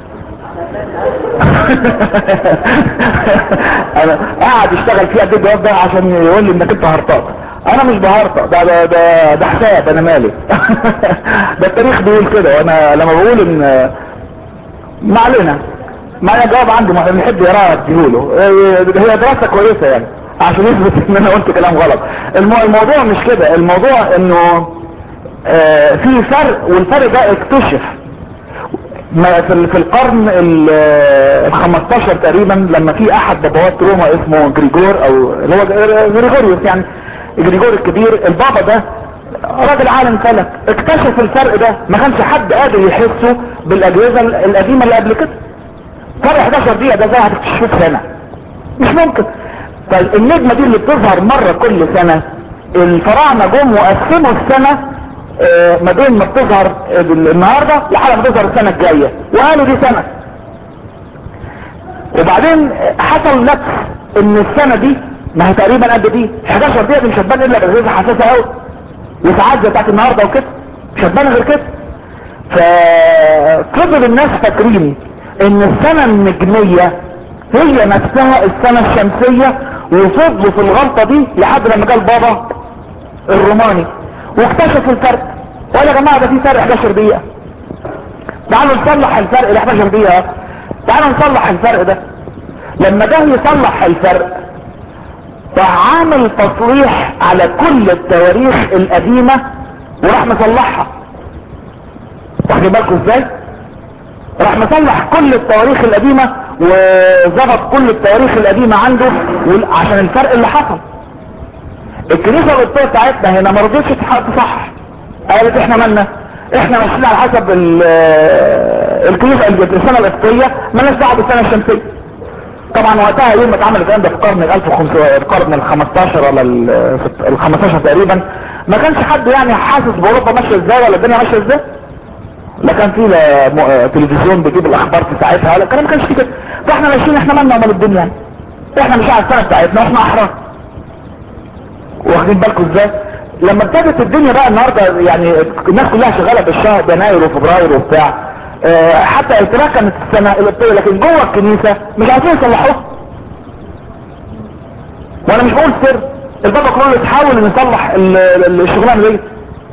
انا قاعد يشتغل فيه قد ايه الجواب ده عشان يقول لي انك انت هرطقت. انا مش بهرطق، ده ده ده, ده حساب انا مالي. ده التاريخ بيقول كده، وانا لما بقول ان ما علينا معايا جواب عنده ما بنحب يقراه اديهوله، هي دراسه كويسه يعني عشان يثبت ان انا قلت كلام غلط. الموضوع مش كده، الموضوع انه آه في فرق، والفرق ده اكتشف في القرن ال خمستاشر تقريبا لما في احد بابوات روما اسمه جريجور او اللي هو جريجوريوس يعني جريجور الكبير. البابا ده راجل عالم فلك اكتشف الفرق ده، ما كانش حد قادر يحسه بالاجهزه القديمه اللي قبل كده. فرق احداشر دقيقة ده زي هتكتشفوه سنة، مش ممكن. طيب النجمة دي اللي بتظهر مرة كل سنة، الفراعنة جم وقسموا السنة اه ما بين ما بتظهر النهاردة لحد ما تظهر السنة الجاية، وقالوا دي سنة. وبعدين حصل لبس ان السنة دي ما هي تقريبا قد دي احداشر دقيقة دي مش هتبان الا بأجهزة حساسة قوي، وساعات زي بتاعت النهاردة وكده مش هتبان غير كده. ففضل الناس فاكرين ان السنة النجمية هي نفسها السنة الشمسية، وفضلوا في الغلطة دي لحد لما جاء البابا الروماني واكتشفوا الفرق. وقال يا جماعة ده في فرق احداشر دقيقة، تعالوا نصلح الفرق ال احداشر دقيقة، تعالوا نصلح الفرق ده. لما جه يصلح الفرق راح عامل تصليح على كل التواريخ القديمة وراح مصلحها. واخدين بالكم ازاي؟ راح مصلح كل التواريخ القديمة وظبط كل التواريخ القديمة عنده عشان الفرق اللي حصل. الكنيسة القبطية بتاعتنا هنا ما رضيتش تصحح، قالت احنا مالنا، احنا ماشيين على حسب الكنيسة السنة القبطية مالناش دعوة بالسنة الشمسية. طبعا وقتها يوم ما اتعمل الكلام ده في القرن ال ألف وخمسمية القرن ال خمستاشر ولا ال خمستاشر تقريبا، ما كانش حد يعني حاسس باوروبا ماشيه ازاي ولا الدنيا ماشيه ازاي. لا كان في لا تلفزيون بيجيب الاخبار في ساعتها ولا الكلام ما كانش كده. فاحنا ماشيين احنا مالنا ومال الدنيا يعني. احنا مش على السنه بتاعتنا واحنا احرار. واخدين بالكم ازاي؟ لما ابتدت الدنيا بقى النهارده يعني الناس كلها شغاله بالشهر يناير وفبراير وبتاع، اه حتى اتركنت السنه القبطيه، لكن جوه الكنيسه مش عايزين يصلحوها. وانا مش بقول سر، البابا كله تحاول ان يصلح الشغلانه دي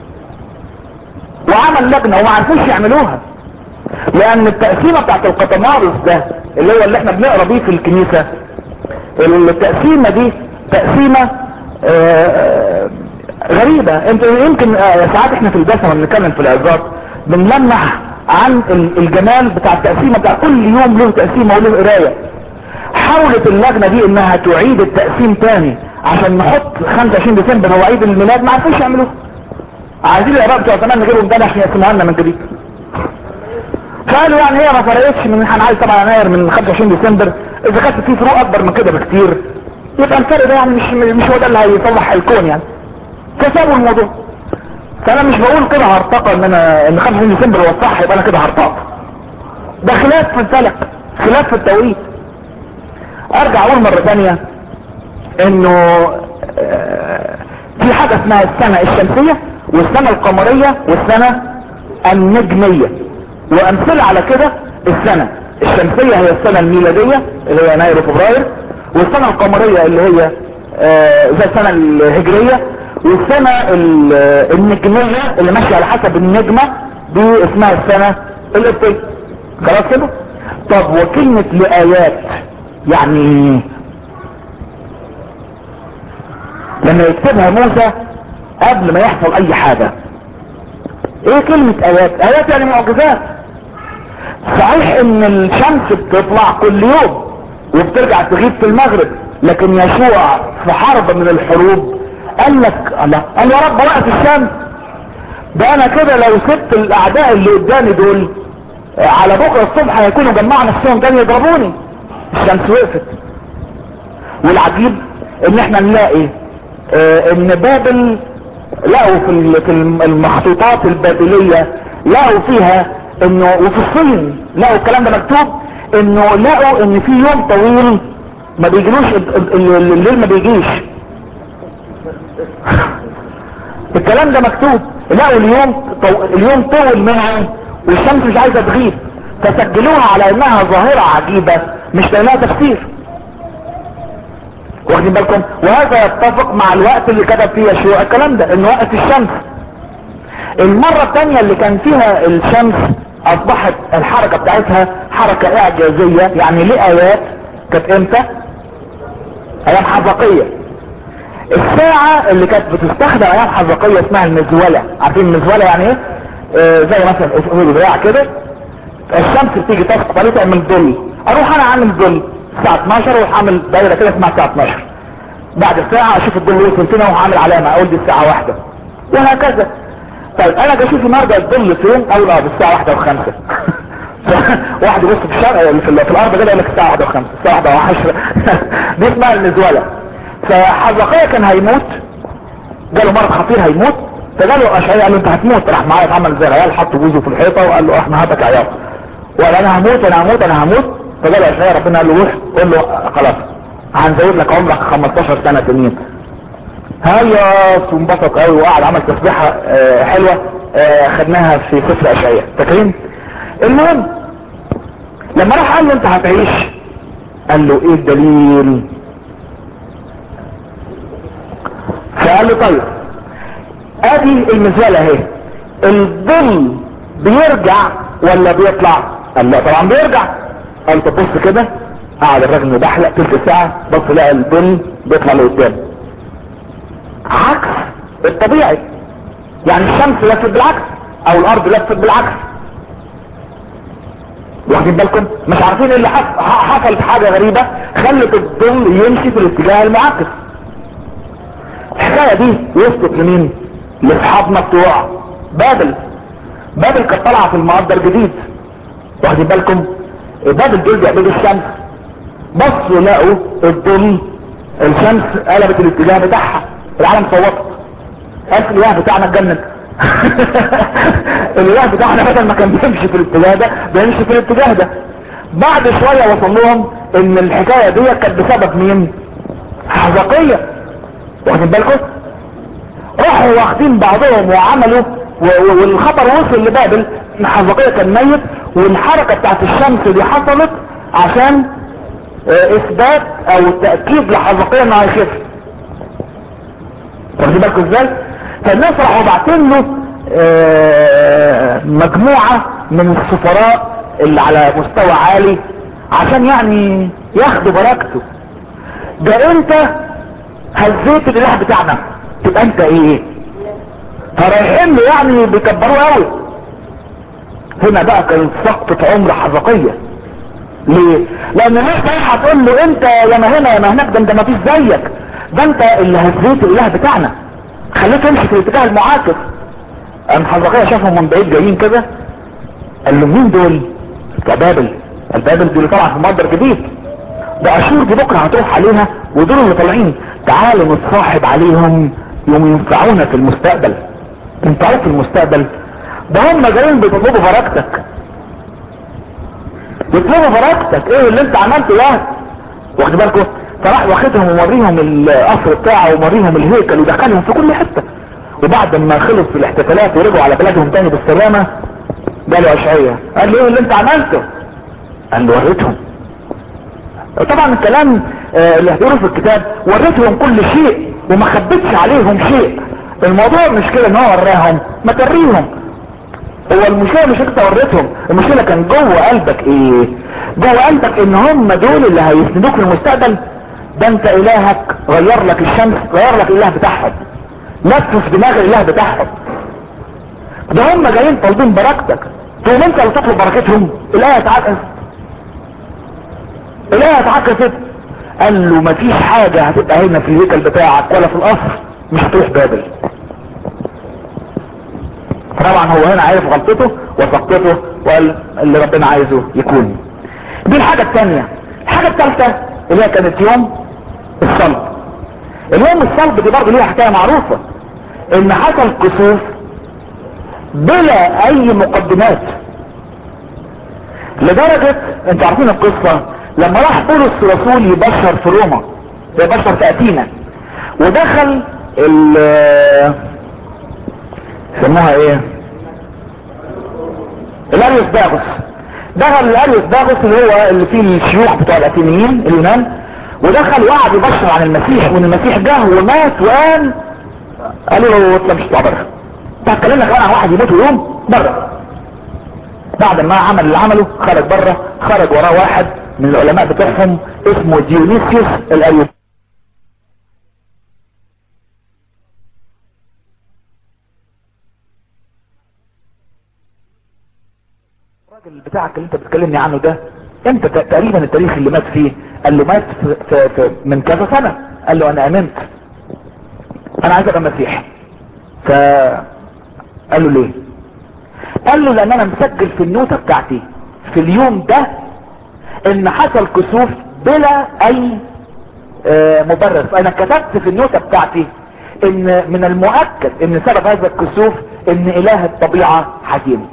وعمل لجنه وما عرفوش يعملوها، لان التقسيمه بتاعت القطمارس ده اللي هو اللي احنا بنقرا بيه في الكنيسه، التقسيمه دي تقسيمه آه غريبه. انت يمكن آه ساعات احنا في الدسمه بنتكلم في العظات بنلمح عن الجمال بتاع التقسيمه، بتاع كل يوم له تقسيمه وله قرايه. حاولت اللجنه دي انها تعيد التقسيم تاني عشان نحط خمسة وعشرين ديسمبر هو عيد الميلاد، ما عرفوش يعملوه. عايزين الاباء بتوع زمان نجيبهم تاني عشان يقسموها لنا من جديد. فقالوا يعني هي ما فرقتش من هنعيد سبعة يناير من خمسة وعشرين ديسمبر، اذا كانت في فروق اكبر من كده بكتير يبقى الفرق ده يعني مش مش هو ده اللي هيصلح الكون يعني. فسابوا الموضوع. فانا مش بقول كده هرطقه ان انا ان خمسة وعشرين ديسمبر هو الصح يبقى انا كده هرطقت. ده خلاف في الفلك، خلاف في التوقيت. ارجع اقول مرة ثانية انه في حاجة اسمها السنة الشمسية والسنة القمرية والسنة النجمية، وامثلة على كده السنة الشمسية هي السنة الميلادية اللي هي يناير وفبراير، والسنة القمرية اللي هي زي السنة الهجرية، والسنة النجمية اللي ماشية على حسب النجمة دي اسمها السنة القبطية. خلاص كده؟ طب وكلمة لآيات يعني لما يكتبها موسى قبل ما يحصل اي حاجة؟ ايه كلمة ايات؟ ايات يعني معجزات. صحيح ان الشمس بتطلع كل يوم وبترجع تغيب في المغرب، لكن يشوع في حرب من الحروب قال لك الله، قال يا رب وقت الشمس ده انا كده لو سبت الاعداء اللي قدامي دول على بكرة الصبح هيكونوا جمعوا نفسهم تاني يضربوني. الشمس وقفت. والعجيب ان احنا نلاقي اه ان بابل لقوا في في المخطوطات البابلية لقوا فيها انه، وفي الصين لقوا الكلام ده مكتوب، انه لقوا ان في يوم طويل ما بيجيلوش الليل، ما بيجيش. الكلام ده مكتوب. لقوا اليوم طو... اليوم طول منهم والشمس مش عايزة تغيب، فسجلوها على انها ظاهرة عجيبة مش لها تفسير. واخدين بالكم؟ وهذا يتفق مع الوقت اللي كتب فيه يشوع الكلام ده، انه وقت الشمس. المرة الثانية اللي كان فيها الشمس اصبحت الحركة بتاعتها حركة اعجازية، يعني لآيات، كانت امتى؟ ايام حزقية. الساعة اللي كانت بتستخدم ايام حزقية اسمها المزولة. عارفين المزولة يعني ايه؟ آه زي مثلا اسمه دراع كده، الشمس بتيجي تسقط عليه تعمل ظل، اروح انا اعمل ظل الساعة اتناشر واروح اعمل دايرة كده اسمها الساعة اتناشر، بعد الساعة اشوف الظل وصل فين واروح اعمل علامة اقول دي الساعة واحدة، وهكذا. طيب انا اجي اشوف النهارده الظل فين؟ اقول اه بالساعة واحدة وخمسة. واحد يبص في الشارع في, في الارض كده يقول لك الساعة واحدة وخمسة، الساعة واحدة وعشرة. دي اسمها المزولة. فحزقية كان هيموت، جاله مرض خطير هيموت، فجاله اشعياء قال له انت هتموت، راح معايا اتعمل زي العيال، حط بوزه في الحيطة وقال له احنا هاتك عياط، وقال انا هموت انا هموت انا هموت. فجاله اشعياء ربنا قال له روح قول له خلاص هنزود لك عمرك خمستاشر سنة تانيين. هيا وانبسط قوي وقعد عمل تسبيحة اه حلوة اه خدناها في سفر اشعياء، فاكرين؟ المهم لما راح قال له انت هتعيش، قال له ايه الدليل؟ فقال له طيب ادي المزالة اهي، الظل بيرجع ولا بيطلع؟ قال لا طبعا بيرجع. قال طب بص كده، قعد الراجل يبحلق تلت ساعة، بص لقى الظل بيطلع لقدام عكس الطبيعي، يعني الشمس لفت بالعكس او الارض لفت بالعكس. واخدين بالكم؟ مش عارفين ايه اللي حصل، حصلت حاجة غريبة خلت الظل يمشي في الاتجاه المعاكس. الحكاية دي وصلت لمين؟ لاصحابنا بتوع بابل. بابل كانت طالعة في المقدر جديد. واخدين بالكم؟ بابل دول بيعبدوا الشمس، بصوا لقوا الظل الشمس قلبت الاتجاه بتاعها، العالم صوتت قال الاله بتاعنا اتجنن. الاله بتاعنا بدل ما كان بيمشي في الاتجاه ده بيمشي في الاتجاه ده. بعد شوية وصل لهم ان الحكاية دي كانت بسبب مين؟ حزقية. واخدين بالكم؟ راحوا واخدين بعضهم وعملوا والخبر وصل لبابل ان حزقية كان ميت، والحركة بتاعت الشمس دي حصلت عشان اثبات او تأكيد لحزقية انه هيخف. واخدين بالكم ازاي؟ فالناس راحوا باعتين له مجموعة من السفراء اللي على مستوى عالي عشان يعني ياخدوا بركته. ده انت هزيت الاله بتاعنا، تبقى انت ايه؟ فرايحين له يعني بيكبروه قوي. هنا بقى كانت سقطة عمر حزقية. ليه؟ لان الناس رايحة تقول له انت يا ما هنا يا ما هناك، ده انت ما فيش زيك، ده انت اللي هزيت الاله بتاعنا خليته يمشي في الاتجاه المعاكس. قام حزقية شافهم من بعيد جايين كده، قال له مين دول؟ بتوع بابل. البابل دي اللي طالعه في مصدر جديد، ده اشور دي بكره هتروح عليها، ودول اللي طالعين تعالوا نتصاحب عليهم يوم ينفعونا في المستقبل. ينفعوك في المستقبل؟ ده هم جايين بيطلبوا بركتك، بيطلبوا بركتك. ايه اللي انت عملته ده؟ واخد بالكم؟ فراح واخدهم وموريهم القصر بتاعه وموريهم الهيكل ودخلهم في كل حته. وبعد ما خلص في الاحتفالات ورجعوا على بلادهم تاني بالسلامه جاله اشعياء قال له ايه اللي انت عملته؟ قال له وريتهم. طبعا الكلام اللي هتقوله في الكتاب وريتهم كل شيء وما خبتش عليهم شيء. الموضوع مش كده ان هو وراهم، ما تريهم. هو المشكله مش انت وريتهم، المشكله كان جوه قلبك ايه؟ جوه قلبك ان هم دول اللي هيسندوك في المستقبل، ده انت الهك غير لك الشمس، غير لك الاله بتاعهم، لفف دماغ الاله بتاعهم. ده هم جايين طالبين بركتك، تقوم انت اللي تطلب بركتهم. الايه اتعكست، الايه اتعكست. قال له مفيش حاجه هتبقى هنا في الهيكل بتاعك ولا في القصر مش هتروح بابل. طبعا هو هنا عارف غلطته وسقطته وقال اللي ربنا عايزه يكون. دي الحاجه الثانيه. الحاجه الثالثه اللي هي كانت يوم الصلب. اليوم الصلب دي برضه ليها حكايه معروفه، ان حصل كسوف بلا اي مقدمات، لدرجة انتوا عارفين القصة لما راح بولس الرسول يبشر في روما، يبشر في اتينا، ودخل ال سموها ايه الاريوس باغوس. دخل الاريوس باغوس اللي هو اللي فيه الشيوخ بتوع الاتينيين اليونان، ودخل وقعد يبشر عن المسيح، وان المسيح جه ومات وقام. قالوا له اطلع مش اطلع بره، انت هتكلمنا كمان عن واحد يموت ويقوم بره. بعد ما عمل اللي عمله خرج بره، خرج وراه واحد من العلماء بتوعهم اسمه ديونيسيوس الاريوس. الراجل بتاعك اللي انت بتكلمني عنه ده انت تقريبا التاريخ اللي مات فيه؟ قال له مات في في في من كذا سنه. قال له انا امنت، انا عايز ابقى مسيحي. فقال له ليه؟ قال له لان انا مسجل في النوتة بتاعتي في اليوم ده ان حصل كسوف بلا اي آه مبرر. فانا كتبت في النوتة بتاعتي ان من المؤكد ان سبب هذا الكسوف ان اله الطبيعة حكيم.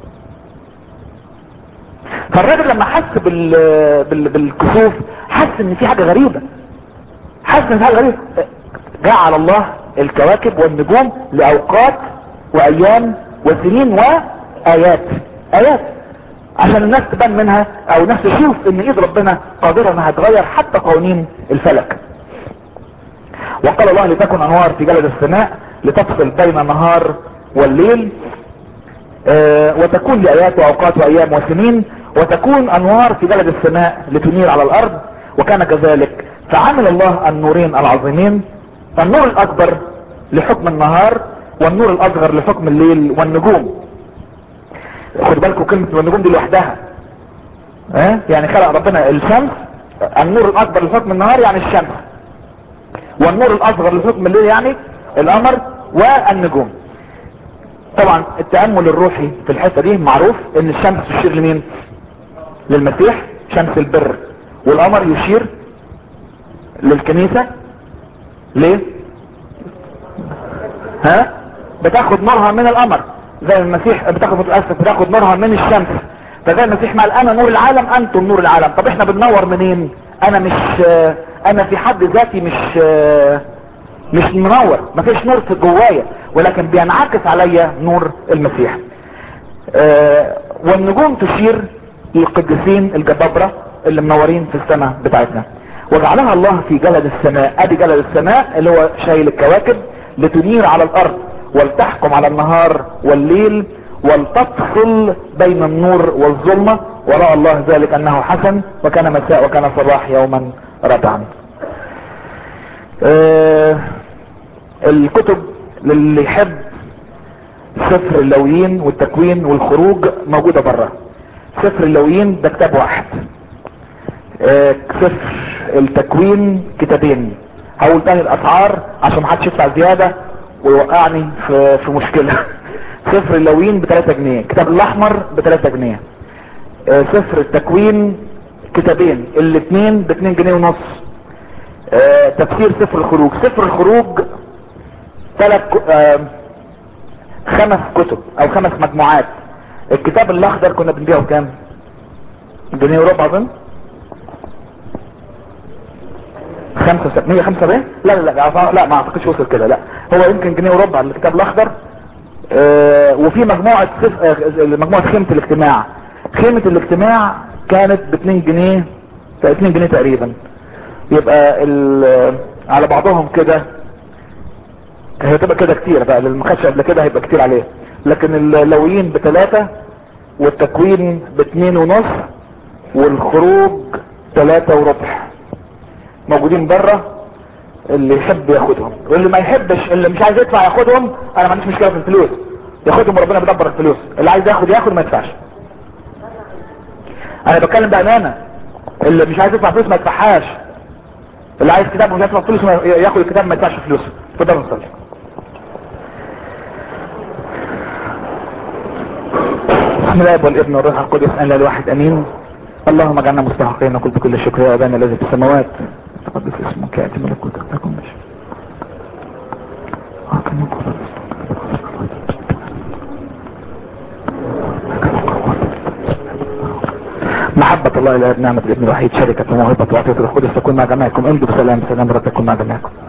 فالراجل لما حس بال... بال... بالكسوف حس ان في حاجة غريبة، حس ان في حاجة غريبة. جعل الله الكواكب والنجوم لاوقات وايام وسنين وايات، ايات عشان الناس تبان منها او الناس تشوف ان ايد ربنا قادرة انها تغير حتى قوانين الفلك. وقال الله لتكن انوار في جلد السماء لتفصل بين النهار والليل، آه وتكون لآيات واوقات وايام وسنين، وتكون انوار في جلد السماء لتنير على الارض، وكان كذلك. فعمل الله النورين العظيمين، النور الاكبر لحكم النهار والنور الاصغر لحكم الليل والنجوم. خد بالكم كلمة والنجوم دي لوحدها، ها أه؟ يعني خلق ربنا الشمس، النور الاكبر لحكم النهار يعني الشمس، والنور الاصغر لحكم الليل يعني القمر والنجوم. طبعا التأمل الروحي في الحتة دي معروف ان الشمس تشير لمين؟ للمسيح، شمس البر، والقمر يشير للكنيسة. ليه؟ ها بتاخد نورها من القمر زي المسيح بتاخد متأسف بتاخد نورها من الشمس. فزي المسيح قال انا نور العالم انتم نور العالم. طب احنا بننور منين؟ انا مش انا في حد ذاتي مش مش منور، مفيش نور في جوايا، ولكن بينعكس عليا نور المسيح. اه والنجوم تشير للقديسين الجبابرة اللي منورين في السماء بتاعتنا. وجعلها الله في جلد السماء، ادي جلد السماء اللي هو شايل الكواكب، لتنير على الارض ولتحكم على النهار والليل ولتفصل بين النور والظلمة. ورأى الله ذلك انه حسن، وكان مساء وكان صباح يوما رابعا. آه الكتب للي يحب سفر اللويين والتكوين والخروج موجودة برا. سفر اللويين ده كتاب واحد، آه سفر التكوين كتابين. هقول تاني الاسعار عشان محدش يدفع زيادة ويوقعني في, في مشكلة. سفر اللويين بثلاثة جنيه، كتاب الاحمر بثلاثة جنيه. آه سفر التكوين كتابين الاتنين باتنين جنيه ونص. آه تفسير سفر الخروج، سفر الخروج ثلاث آه خمس كتب او خمس مجموعات. الكتاب الاخضر كنا بنبيعه بكام؟ جنيه وربع اظن، خمسة مية خمسة وسبعين. لا لا لا لا ما اعتقدش وصل كده، لا هو يمكن جنيه وربع الكتاب الاخضر. آه وفي مجموعة سف... آه مجموعة خيمة الاجتماع. خيمة الاجتماع كانت باتنين جنيه، اتنين جنيه تقريبا. يبقى على بعضهم كده هتبقى كده كتير بقى، اللي ما خدش قبل كده هيبقى كتير عليه. لكن اللويين بثلاثة والتكوين باتنين ونص والخروج ثلاثة وربع. موجودين بره، اللي يحب ياخدهم واللي ما يحبش، اللي مش عايز يدفع ياخدهم. انا ما عنديش مشكلة في الفلوس، ياخدهم وربنا بيدبر الفلوس. اللي عايز ياخد ياخد، ما يدفعش. انا بتكلم بامانه، اللي مش عايز يدفع فلوس ما يدفعهاش. اللي عايز كتاب ومش هيدفع فلوس ياخد الكتاب، ما يدفعش فلوس. اتفضل نصلي. بسم الله والابن والروح القدس ان لا الواحد امين. اللهم اجعلنا مستحقين نقول بكل شكر يا ابانا الذي في السماوات، تقدس اسمك، ياتي ملكوتك، تكن مشيئتك. محبة الله الى نعمة الابن الوحيد، شركة وموهبة وعطية الروح القدس تكون مع جميعكم. امضوا بسلام، سلام رب تكون مع جميعكم.